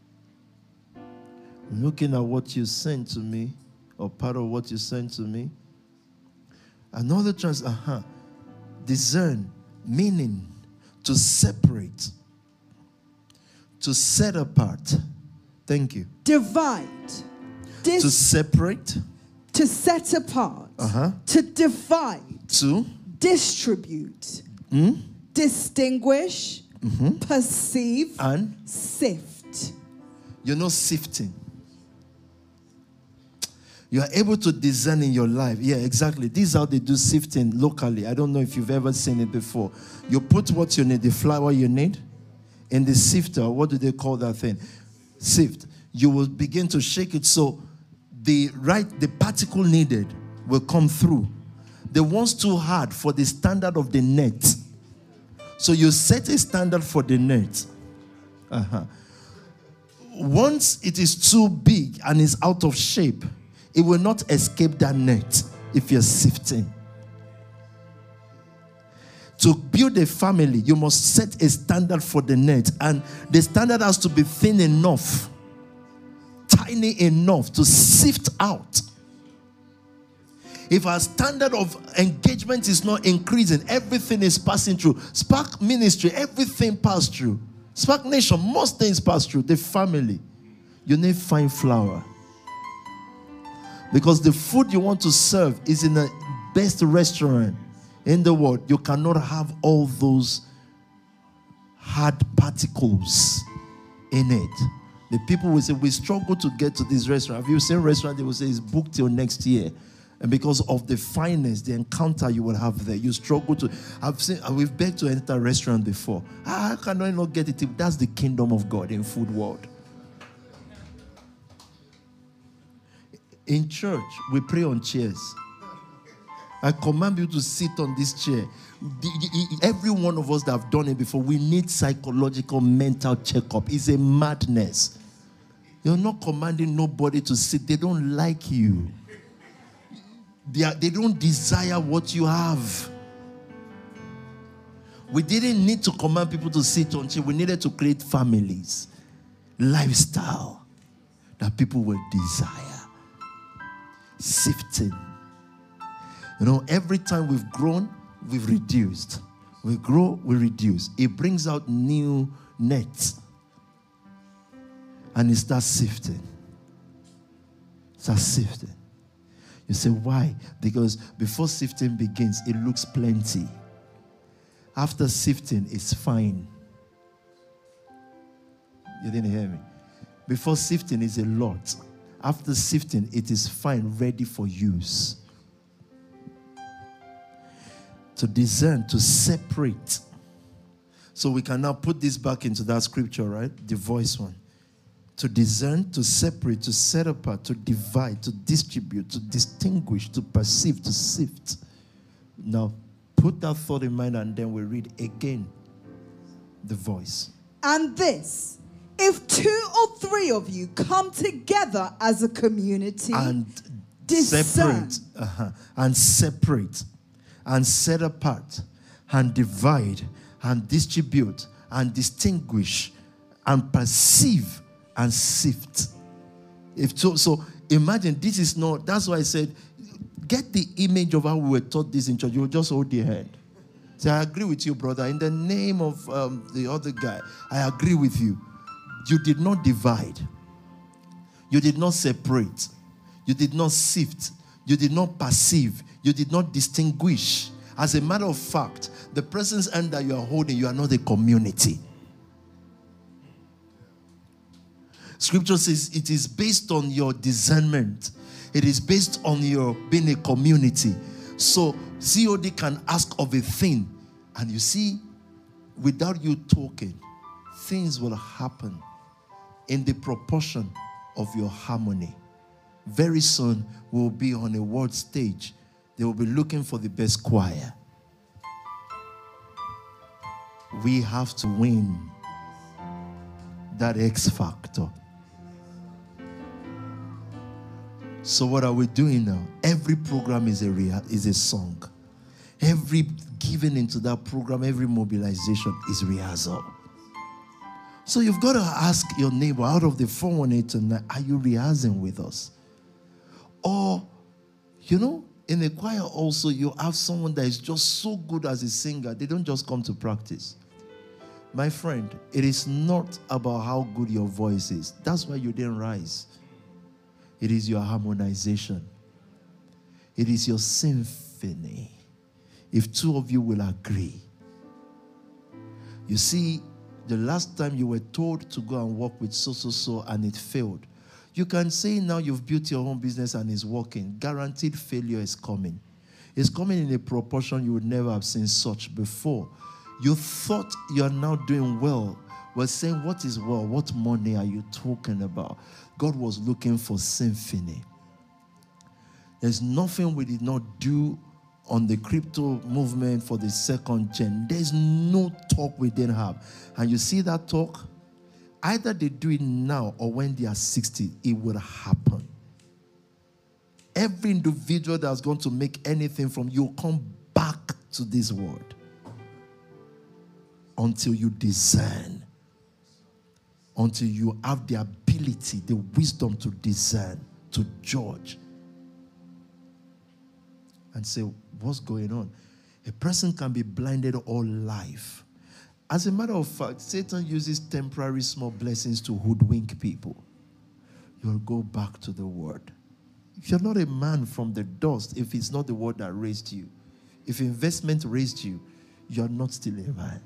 Looking at what you sent to me, or part of what you sent to me. Another trans, uh-huh. Discern, meaning to separate, to set apart. Thank you. Divide. Dis- to separate. To set apart. Uh-huh. To divide. To. Distribute. Mm? Distinguish. Mm-hmm. Perceive. And. Sift. You're not sifting. You are able to discern in your life. Yeah, exactly. This is how they do sifting locally. I don't know if you've ever seen it before. You put what you need, the flour you need, in the sifter. What do they call that thing? Sift. You will begin to shake it so the right, the particle needed will come through. The one's too hard for the standard of the net. So you set a standard for the net. Uh-huh. Once it is too big and is out of shape, it will not escape that net if you're sifting. To build a family, you must set a standard for the net. And the standard has to be thin enough, tiny enough to sift out. If our standard of engagement is not increasing, everything is passing through. Spark Ministry, everything passed through. Spark Nation, most things pass through. The family, you need fine flour. Because the food you want to serve is in the best restaurant in the world. You cannot have all those hard particles in it. The people will say, we struggle to get to this restaurant. Have you seen restaurant? They will say it's booked till next year. And because of the fineness, the encounter you will have there, you struggle to. I've seen, we've begged to enter a restaurant before. Ah, how can I not get it? That's the kingdom of God in food world. In church, we pray on chairs. I command you to sit on this chair. Every one of us that have done it before, we need psychological, mental checkup. It's a madness. You're not commanding nobody to sit. They don't like you. They, are, they don't desire what you have. We didn't need to command people to sit on chair. We needed to create families, lifestyle that people will desire. Sifting. You know, every time we've grown, we've reduced. We grow, we reduce. It brings out new nets. And it starts sifting. It starts sifting. You say, why? Because before sifting begins, it looks plenty. After sifting, it's fine. You didn't hear me. Before sifting is a lot. After sifting, it is fine, ready for use. To discern, to separate. So we can now put this back into that scripture, right? The voice one. To discern, to separate, to set apart, to divide, to distribute, to distinguish, to perceive, to sift. Now, put that thought in mind and then we read again the voice. And this, if two or three of you come together as a community and discern. separate, uh-huh, and separate, and set apart, and divide, and distribute, and distinguish, and perceive, and sift. If so, so imagine this is not, that's why I said, get the image of how we were taught this in church. You will just hold your hand. Say, I agree with you, brother. In the name of um, the other guy, I agree with you. You did not divide. You did not separate. You did not sift. You did not perceive. You did not distinguish. As a matter of fact, the person's hand that you are holding, you are not a community. Scripture says it is based on your discernment. It is based on your being a community. So C O D can ask of a thing. And you see, without you talking, things will happen in the proportion of your harmony. Very soon, we'll be on a world stage. They will be looking for the best choir. We have to win that X factor. So what are we doing now? Every program is a rea- is a song. Every giving into that program, every mobilization is rehearsal. So you've got to ask your neighbor out of the four one eight tonight, are you rehearsing with us? Or, you know, in the choir also, you have someone that is just so good as a singer, they don't just come to practice. My friend, it is not about how good your voice is. That's why you didn't rise. It is your harmonization. It is your symphony. If two of you will agree. You see, the last time you were told to go and work with so, so, so, and it failed. You can say now you've built your own business and it's working. Guaranteed failure is coming. It's coming in a proportion you would never have seen such before. You thought you are now doing well. We're saying, what is well? What money are you talking about? God was looking for symphony. There's nothing we did not do on the crypto movement for the second gen. There's no talk we didn't have. And you see that talk? Either they do it now or when they are sixty, it will happen. Every individual that's going to make anything from you will come back to this word. until you discern. Until you have the ability, the wisdom to discern, to judge. And say, what's going on? A person can be blinded all life. As a matter of fact, Satan uses temporary small blessings to hoodwink people. You'll go back to the word. If you're not a man from the dust, if it's not the word that raised you, if investment raised you, you're not still a man.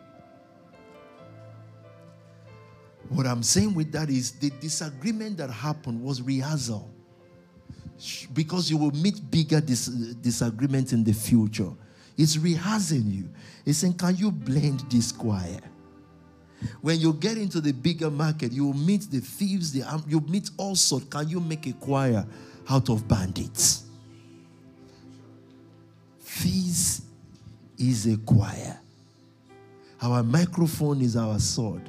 What I'm saying with that is the disagreement that happened was rehearsal. Because you will meet bigger dis- disagreements in the future. It's rehearsing you. It's saying, can you blend this choir? When you get into the bigger market, you will meet the thieves, the um, you meet all sorts. Can you make a choir out of bandits? This is a choir. Our microphone is our sword.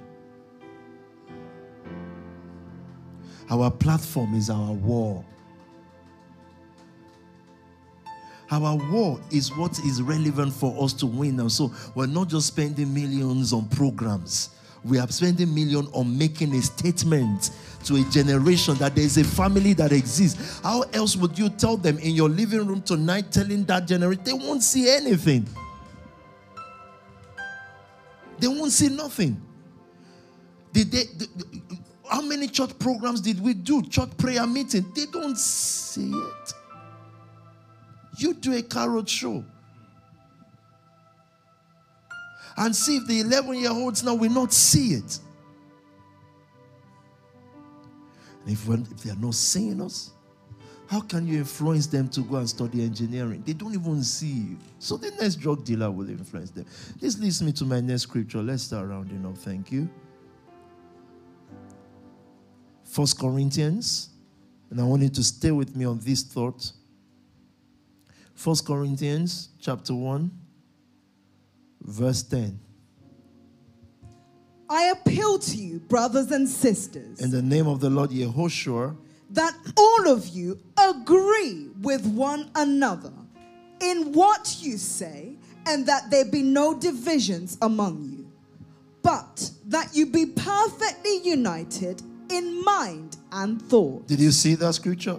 Our platform is our war. Our war is what is relevant for us to win. And so we're not just spending millions on programs. We are spending millions on making a statement to a generation that there is a family that exists. How else would you tell them in your living room tonight, telling that generation? They won't see anything. They won't see nothing. Did they, the, the, how many church programs did we do? Church prayer meeting. They don't see it. You do a carrot show. And see if the eleven-year-olds now will not see it. And if, if they are not seeing us, how can you influence them to go and study engineering? They don't even see you. So the next drug dealer will influence them. This leads me to my next scripture. Let's start rounding up. Thank you. First Corinthians. And I want you to stay with me on this thought. First Corinthians chapter one, verse ten. I appeal to you, brothers and sisters, In the name of the Lord Yehoshua, that all of you agree with one another in what you say, and that there be no divisions among you, but that you be perfectly united in mind and thought. did you see that scripture?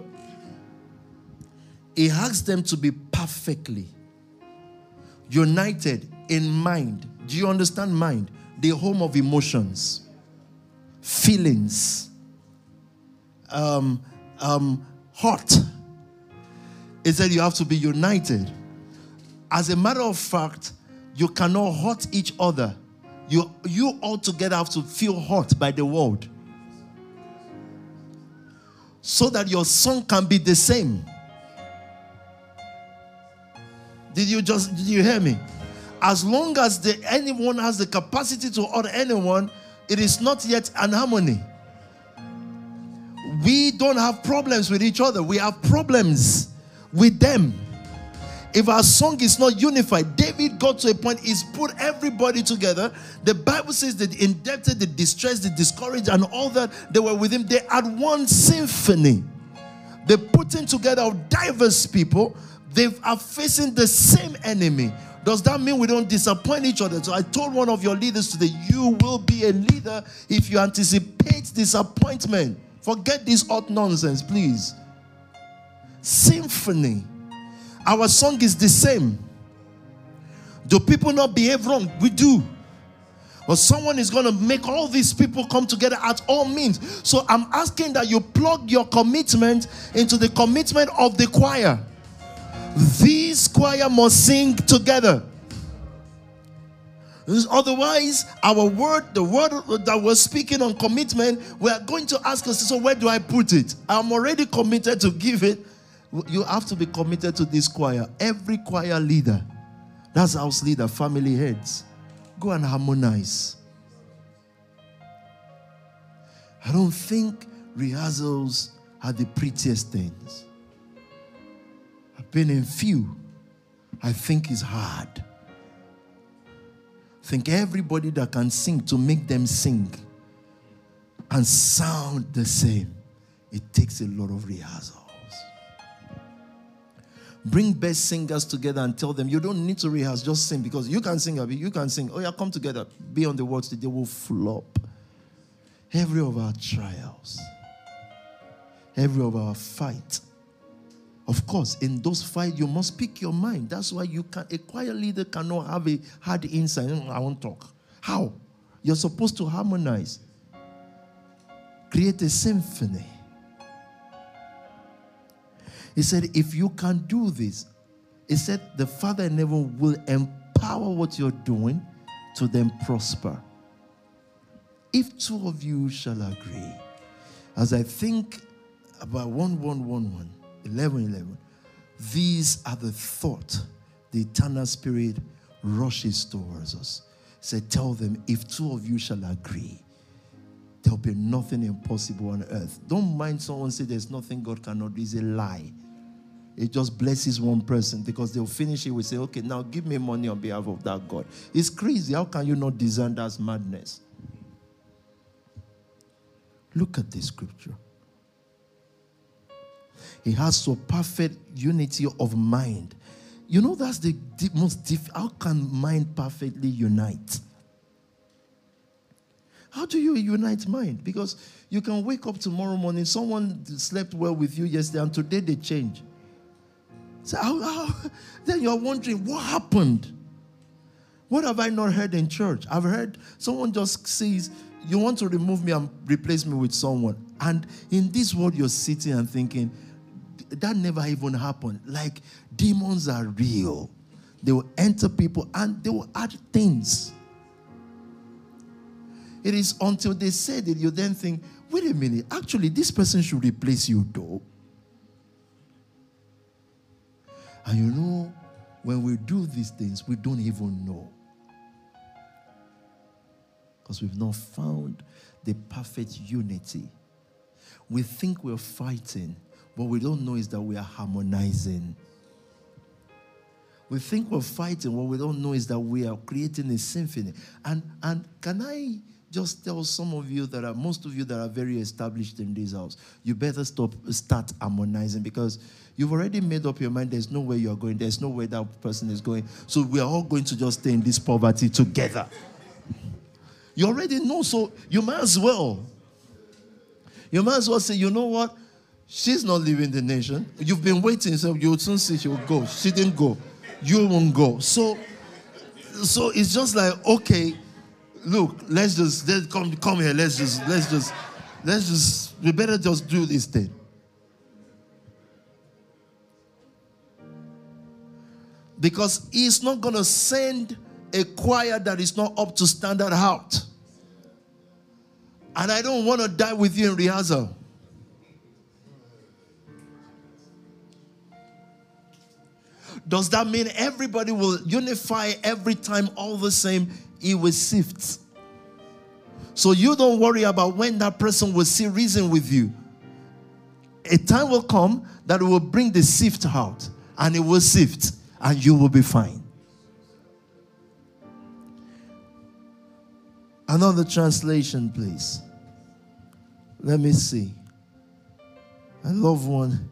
He asks them to be perfectly united in mind. Do you understand mind? The home of emotions, feelings, um, um, heart. He said you have to be united. As a matter of fact, you cannot hurt each other. You, you all together have to feel hurt by the world, so that your song can be the same. Did you just, did you hear me? As long as the, anyone has the capacity to hurt anyone, it is not yet an harmony. We don't have problems with each other. We have problems with them. If our song is not unified, David got to a point, he's put everybody together. The Bible says that the indebted, the distressed, the discouraged, and all that, they were with him. They had one symphony. The putting together of diverse people. They are facing the same enemy. Does that mean we don't disappoint each other? So I told one of your leaders today, you will be a leader if you anticipate disappointment. Forget this hot nonsense, please. Symphony. Our song is the same. Do people not behave wrong? We do. But someone is going to make all these people come together at all means. So I'm asking that you plug your commitment into the commitment of the choir. This choir must sing together. Otherwise, our word, the word that we're speaking on commitment, we are going to ask us, so where do I put it? I'm already committed to give it. You have to be committed to this choir. Every choir leader, that's house leader, family heads, go and harmonize. I don't think rehearsals are the prettiest things. I've been in few. I think it's hard. I think everybody that can sing, to make them sing and sound the same, it takes a lot of rehearsals. Bring best singers together and tell them, you don't need to rehearse, just sing, because you can sing, Abi, you can sing. Oh yeah, come together, be on the words, they will flop. Every of our trials, every of our fight. Of course, in those fights, you must speak your mind. That's why you can a quiet leader cannot have a hard insight. I won't talk. How? You're supposed to harmonize. Create a symphony. He said, if you can do this, he said, the Father in heaven will empower what you're doing to then prosper. If two of you shall agree, as I think about one, one, one, one, eleven, eleven, these are the thought the eternal spirit rushes towards us. He said, tell them, if two of you shall agree, there'll be nothing impossible on earth. Don't mind someone say there's nothing God cannot do. It's a lie. It just blesses one person, because they'll finish it with say, okay, now give me money on behalf of that God. It's crazy. How can you not discern that's madness? Look at this scripture. He has so perfect unity of mind. You know, that's the most difficult. How can mind perfectly unite? How do you unite mind? Because you can wake up tomorrow morning, someone slept well with you yesterday, and today they change. So how, how, then you're wondering, what happened? What have I not heard in church? I've heard someone just says, you want to remove me and replace me with someone. And in this world, you're sitting and thinking, that never even happened. Like, demons are real. They will enter people and they will add things. It is until they said it, you then think, wait a minute, actually, this person should replace you, though. And you know, when we do these things, we don't even know. Because we've not found the perfect unity. We think we're fighting. What we don't know is that we are harmonizing. We think we're fighting. What we don't know is that we are creating a symphony. And, and can I just tell some of you that are, most of you that are very established in this house, you better stop, start harmonizing, because you've already made up your mind there's no way you're going. There's no way that person is going. So we are all going to just stay in this poverty together. You already know, so you might as well. You might as well say, you know what? She's not leaving the nation. You've been waiting, so you'll soon see she will go. She didn't go. You won't go. So, so it's just like, okay, look, let's just let's come come here. Let's just let's just let's just we better just do this thing. Because he's not gonna send a choir that is not up to standard out. And I don't want to die with you in rehearsal. Does that mean everybody will unify every time all the same? It will sift. So you don't worry about when that person will see reason with you. A time will come that it will bring the sift out, and it will sift, and you will be fine. Another translation, please. Let me see. I love one.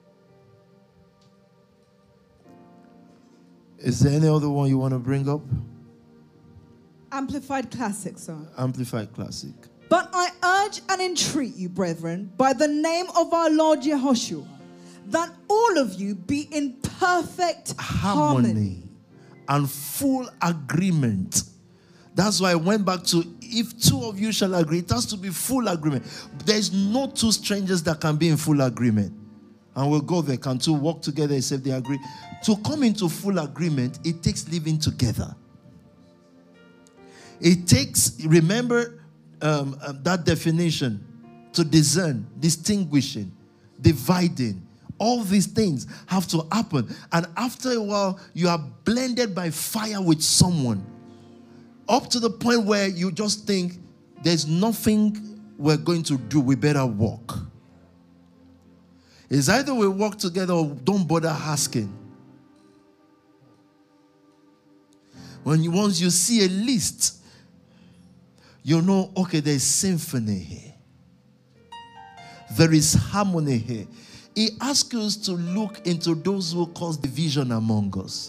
Is there any other one you want to bring up? Amplified Classic, sir. Amplified Classic. But I urge and entreat you, brethren, by the name of our Lord Yehoshua, that all of you be in perfect harmony, harmony and full agreement. That's why I went back to, if two of you shall agree, it has to be full agreement. There's no two strangers that can be in full agreement. And we'll go there. Can two walk together except they agree? To come into full agreement, it takes living together. It takes, remember um, uh, that definition, to discern, distinguishing, dividing. All these things have to happen. And after a while, you are blended by fire with someone. Up to the point where you just think, there's nothing we're going to do. We better walk. It's either we walk together or don't bother asking. When you, once you see a list, you know, okay, there's symphony here. There is harmony here. He asks us to look into those who cause division among us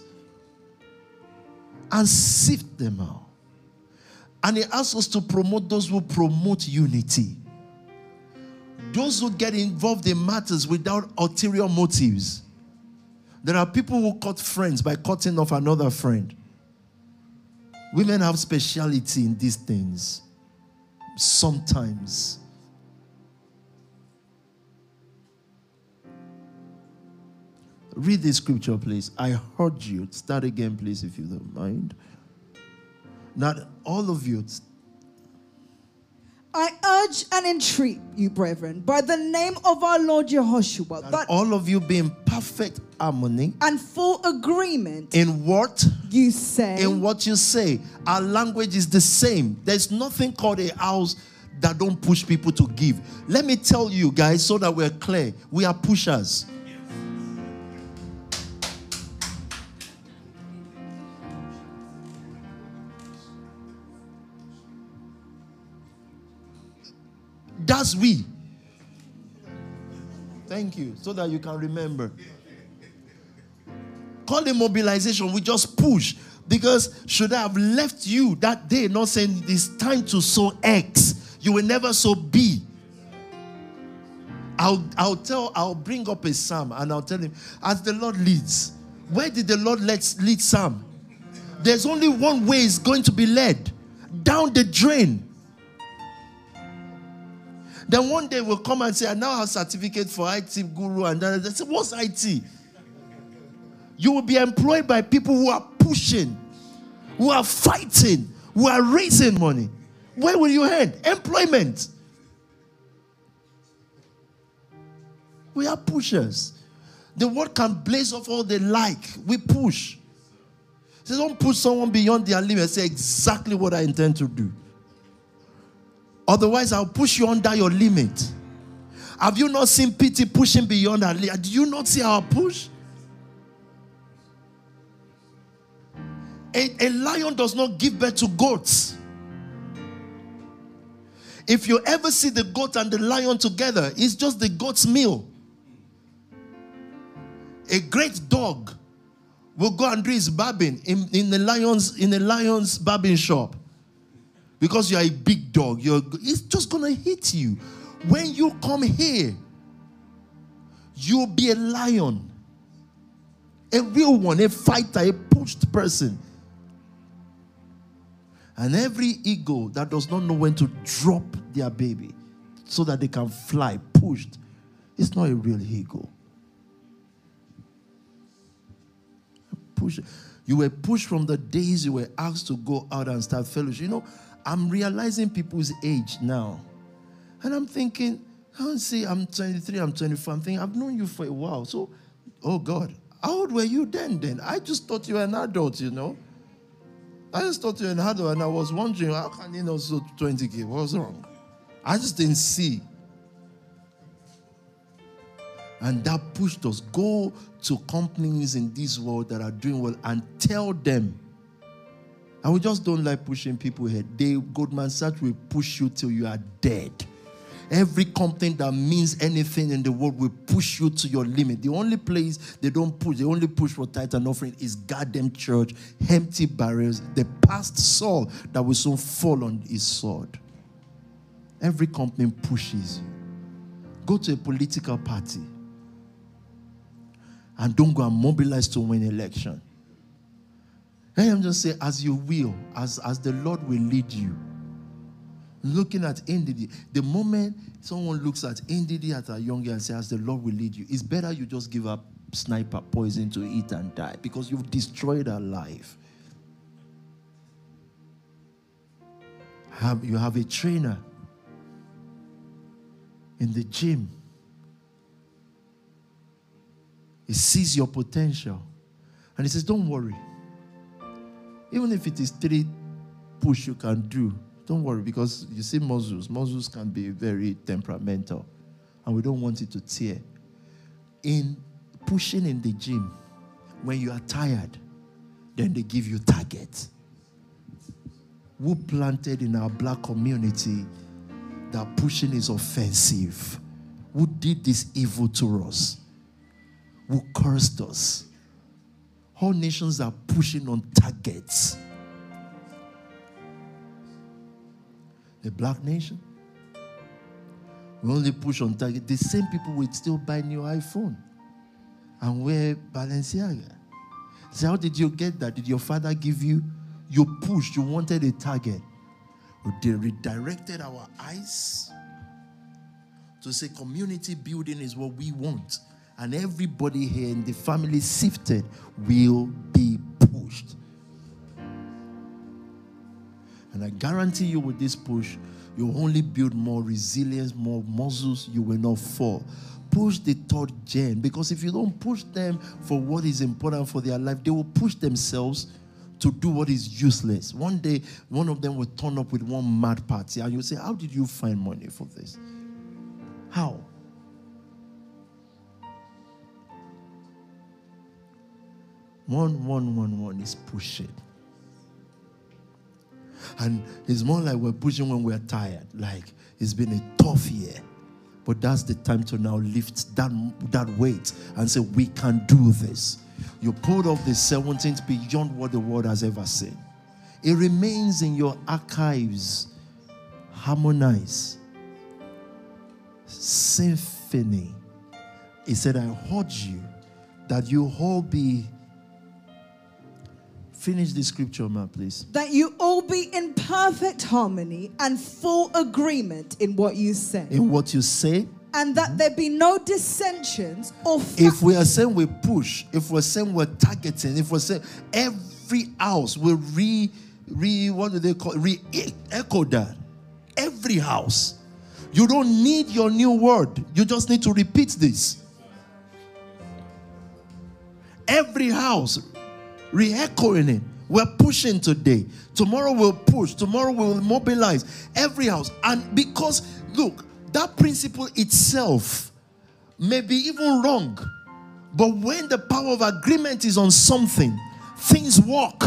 and sift them out. And he asks us to promote those who promote unity. Those who get involved in matters without ulterior motives. There are people who cut friends by cutting off another friend. Women have speciality in these things. Sometimes. Read the scripture, please. I heard you. Start again, please, if you don't mind. Not all of you. I urge and entreat you, brethren, by the name of our Lord Yehoshua, That that all of you be in perfect harmony. and full agreement In what? you say. In what you say. Our language is the same. There's nothing called a house that don't push people to give. Let me tell you guys, so that we're clear, we are pushers. That's we. Thank you. So that you can remember. Call it mobilization. We just push. Because should I have left you that day not saying it's time to sow X, you will never sow B. I'll, I'll tell, I'll bring up a psalm and I'll tell him, as the Lord leads. Where did the Lord let lead Sam? There's only one way it's going to be led. Down the drain. Then one day we'll come and say, I now have certificate for I T guru. And then they say, what's I T? You will be employed by people who are pushing, who are fighting, who are raising money. Where will you head? Employment. We are pushers. The world can blaze off all they like. We push. So don't push someone beyond their limit and say exactly what I intend to do. Otherwise, I'll push you under your limit. Have you not seen P T pushing beyond our limit? Do you not see our push? A, a lion does not give birth to goats. If you ever see the goat and the lion together, it's just the goat's meal. A great dog will go and do his babbing in, in the lion's in the lion's babbing shop. Because you are a big dog, you're, it's just going to hit you. When you come here, you'll be a lion. A real one, a fighter, a pushed person. And every ego that does not know when to drop their baby so that they can fly, pushed, it's not a real ego. Push. You were pushed from the days you were asked to go out and start fellowship. You know, I'm realizing people's age now. And I'm thinking, I don't see, I'm twenty-three, I'm twenty-four. I'm thinking, I've known you for a while. So, oh God, how old were you then then? I just thought you were an adult, you know. I just thought you were an adult, and I was wondering, how can you know so twenty K? What's wrong? I just didn't see. And that pushed us. Go to companies in this world that are doing well and tell them. And we just don't like pushing people here. They, Goldman Sachs will push you till you are dead. Every company that means anything in the world will push you to your limit. The only place they don't push, they only push for tithe and offering is goddamn church, empty barriers, the past Saul that will soon fall on his sword. Every company pushes you. Go to a political party and don't go and mobilize to win election. Let him just say, as you will, as, as the Lord will lead you. Looking at Ndidi, the moment someone looks at Ndidi at a young age and says, as the Lord will lead you, it's better you just give up sniper poison to eat and die because you've destroyed her life. Have, you have a trainer in the gym. He sees your potential and he says, don't worry. Even if it is three push you can do, don't worry, because you see muscles. Muscles can be very temperamental, and we don't want it to tear. In pushing in the gym, when you are tired, then they give you targets. Who planted in our black community that pushing is offensive? who did this evil to us, who cursed us. All nations are pushing on targets. The black nation, we only push on target. The same people will still buy new iPhone and wear Balenciaga. So how did you get that? Did your father give you? You pushed, you wanted a target. But they redirected our eyes to say community building is what we want. And everybody here in the family sifted will be pushed. And I guarantee you with this push, you'll only build more resilience, more muscles, you will not fall. Push the third gen, because if you don't push them for what is important for their life, they will push themselves to do what is useless. One day, one of them will turn up with one mad party, and you'll say, how did you find money for this? How? One, one, one, one is pushing. And it's more like we're pushing when we're tired. Like, it's been a tough year. But that's the time to now lift that, that weight and say, we can do this. You pulled off the seventeenth beyond what the world has ever seen. It remains in your archives. Harmonize. Symphony. He said, I urge you that you all be. Finish the scripture, man, please. That you all be in perfect harmony and full agreement in what you say. In what you say. And that there be no dissensions or factions. If we are saying we push, if we're saying we're targeting, if we're saying every house will re, re what do they call it? Re-echo that. Every house. You don't need your new word. You just need to repeat this. Every house. Re-echoing it. We're pushing today. Tomorrow we'll push. Tomorrow we'll mobilize every house. And because, look, that principle itself may be even wrong. But when the power of agreement is on something, things work.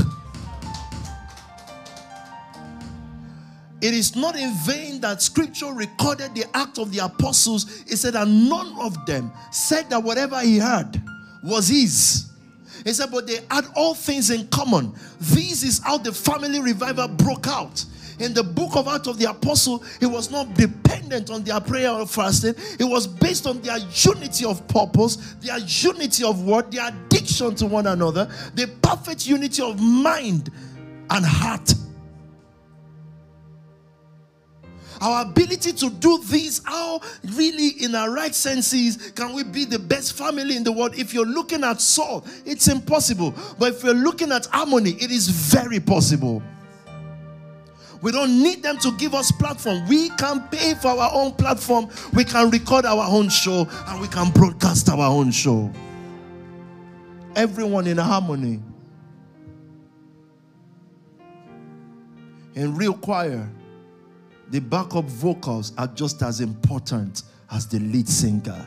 It is not in vain that scripture recorded the act of the apostles. It said that none of them said that whatever he heard was his. He said, but they had all things in common. This is how the family revival broke out. In the book of Acts of the Apostle, it was not dependent on their prayer or fasting. It was based on their unity of purpose, their unity of word, their addiction to one another, the perfect unity of mind and heart. Our ability to do this, how really in our right senses can we be the best family in the world? If you're looking at Saul, it's impossible. But if you're looking at harmony, it is very possible. We don't need them to give us platform. We can pay for our own platform. We can record our own show and we can broadcast our own show. Everyone in harmony. In real choir, the backup vocals are just as important as the lead singer.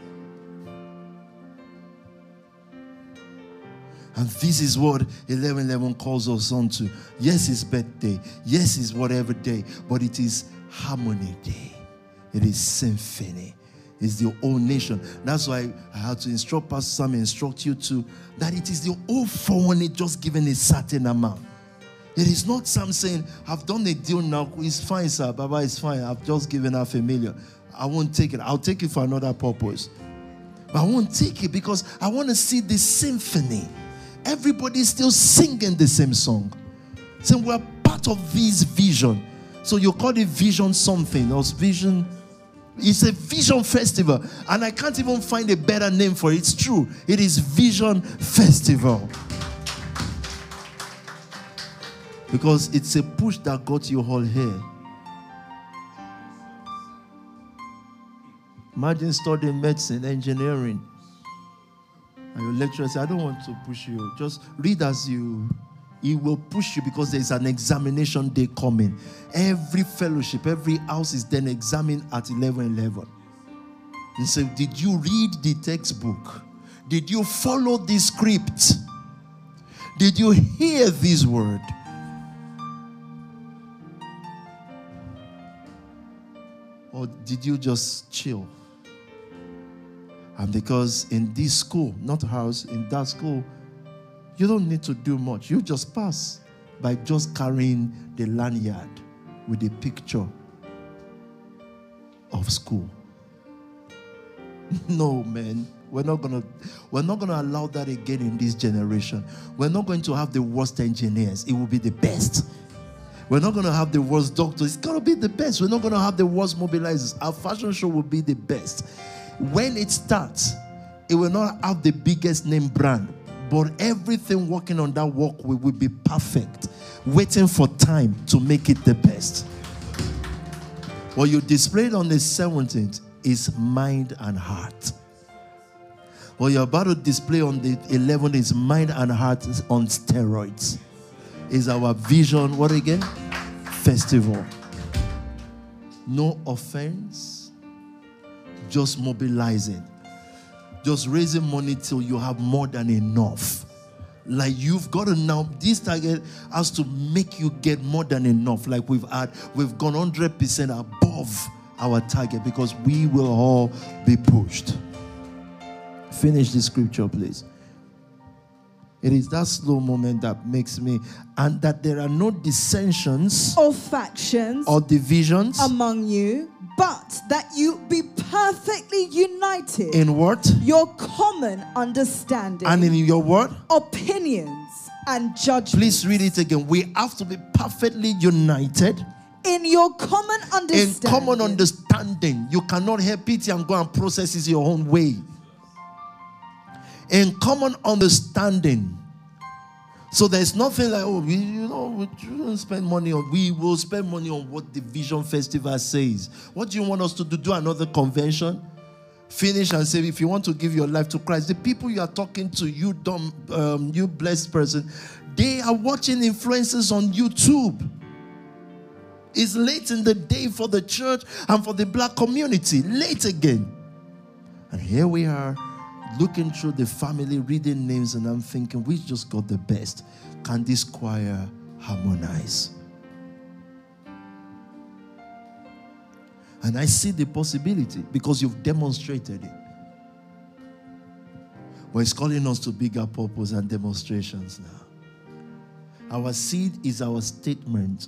And this is what eleven eleven calls us on to. Yes, it's birthday. Yes, it's whatever day. But it is harmony day. It is symphony. It's the whole nation. That's why I had to instruct Pastor Sam, instruct you too, that it is the whole phone just given a certain amount. It is not Sam saying, I've done a deal now. It's fine, sir. Baba, it's fine. I've just given half a million. I won't take it. I'll take it for another purpose. But I won't take it because I want to see the symphony. Everybody's still singing the same song. So we're part of this vision. So you call it vision something. Or vision. It's a vision festival. And I can't even find a better name for it. It's true. It is Vision Festival. Because it's a push that got you all here. Imagine studying medicine, engineering. And your lecturer says, I don't want to push you. Just read as you. He will push you because there is an examination day coming. Every fellowship, every house is then examined at eleven eleven. And so, did you read the textbook? Did you follow the script? Did you hear this word? Or did you just chill? And because in this school, not house, in that school, you don't need to do much. You just pass by just carrying the lanyard with a picture of school. No, man. We're not gonna we're not gonna allow that again in this generation. We're not going to have the worst engineers. It will be the best. We're not gonna have the worst doctors. It's gonna be the best. We're not gonna have the worst mobilizers. Our fashion show will be the best. When it starts, it will not have the biggest name brand, but everything working on that walkway will be perfect, waiting for time to make it the best. What you displayed on the seventeenth is mind and heart. What you're about to display on the eleventh is mind and heart on steroids. Is our vision, what again? Festival. No offense, just mobilizing. Just raising money till you have more than enough. Like you've got to now, this target has to make you get more than enough. Like we've had, we've gone one hundred percent above our target because we will all be pushed. Finish the scripture, please. It is that slow moment that makes me, and that there are no dissensions or factions or divisions among you, but that you be perfectly united in what? Your common understanding. And in your what? Opinions and judgments. Please read it again. We have to be perfectly united. In your common understanding. In common understanding. You cannot help it and go and process it your own way. In common understanding. So there's nothing like, oh, we, you know, we shouldn't spend money on, we will spend money on what the Vision Festival says. What do you want us to do? Do another convention? Finish and say, if you want to give your life to Christ, the people you are talking to, you dumb, um, you blessed person, they are watching influencers on YouTube. It's late in the day for the church and for the black community. Late again. And here we are, looking through the family, reading names, and I'm thinking, we just got the best. Can this choir harmonize? And I see the possibility because you've demonstrated it. But it's calling us to bigger purpose and demonstrations now. Our seed is our statement.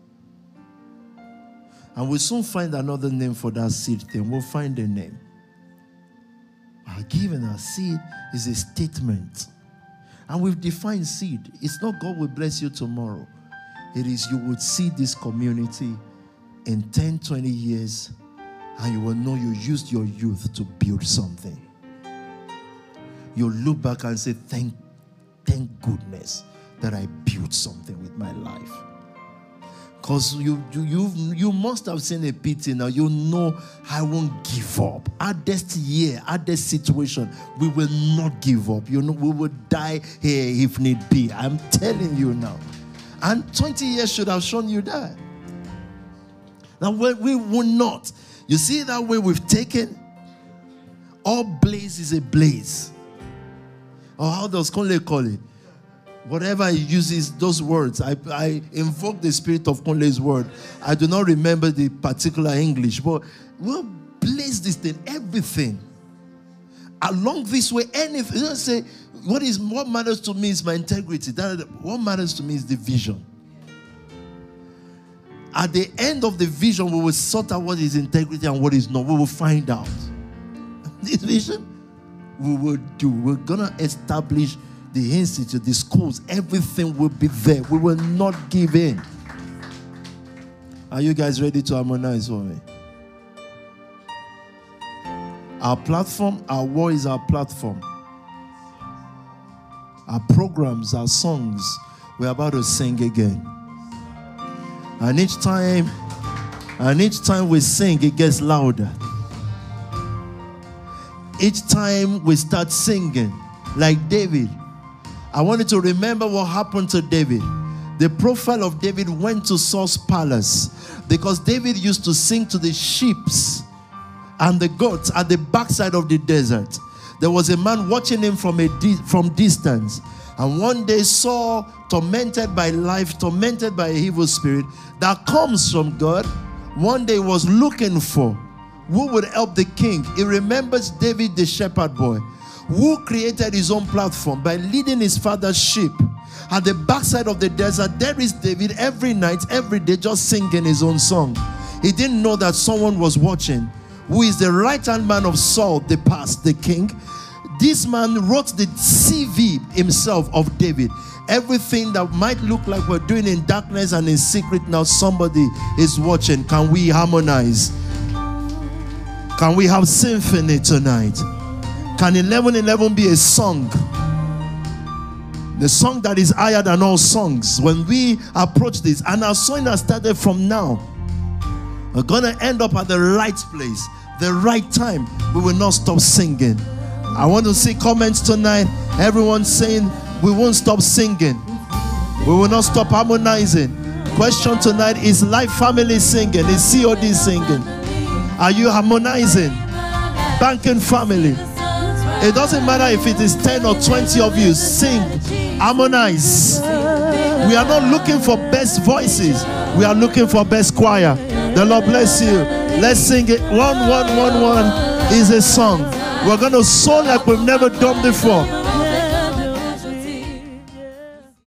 And we'll soon find another name for that seed thing. We'll find a name. Our giving, our seed is a statement. And we've defined seed. It's not God will bless you tomorrow. It is you would see this community in ten, twenty years, and you will know you used your youth to build something. You'll look back and say, thank, thank goodness that I built something with my life. Because you, you, you, you must have seen a pity now. You know, I won't give up. At this year, at this situation, we will not give up. You know, we will die here if need be. I'm telling you now. And twenty years should have shown you that. Now, we, we will not. You see that way we've taken? All blaze is a blaze. Or how does Conley call it? Whatever he uses, those words, I, I invoke the spirit of Conley's word. I do not remember the particular English, but we'll blaze this thing, everything. Along this way, anything. You don't say, what is what matters to me is my integrity. That, what matters to me is the vision. At the end of the vision, we will sort out what is integrity and what is not. We will find out. This vision, we will do. We're going to establish the institute, the schools, everything will be there. We will not give in. Are you guys ready to harmonize for me? Our platform, our war is our platform. Our programs, our songs, we're about to sing again. And each time, and each time we sing, it gets louder. Each time we start singing, like David, I want you to remember what happened to David. The profile of David went to Saul's palace because David used to sing to the sheep and the goats at the backside of the desert. There was a man watching him from a di- from distance. And one day Saul, tormented by life, tormented by an evil spirit that comes from God, one day was looking for who would help the king. He remembers David, the shepherd boy, who created his own platform by leading his father's sheep. At the backside of the desert, there is David every night, every day, just singing his own song. He didn't know that someone was watching, who is the right-hand man of Saul, the past, the king. This man wrote the C V himself of David. Everything that might look like we're doing in darkness and in secret, now somebody is watching. Can we harmonize? Can we have symphony tonight? Can eleven eleven be a song? The song that is higher than all songs. When we approach this, and our song has started from now, we're gonna end up at the right place, the right time. We will not stop singing. I want to see comments tonight. Everyone saying we won't stop singing. We will not stop harmonizing. Question tonight: is Life Family singing? Is C O D singing? Are you harmonizing? Banking Family. It doesn't matter if it is ten or twenty of you. Sing, harmonize. We are not looking for best voices. We are looking for best choir. The Lord bless you. Let's sing it. One, one, one, one is a song. We're going to sound like we've never done before.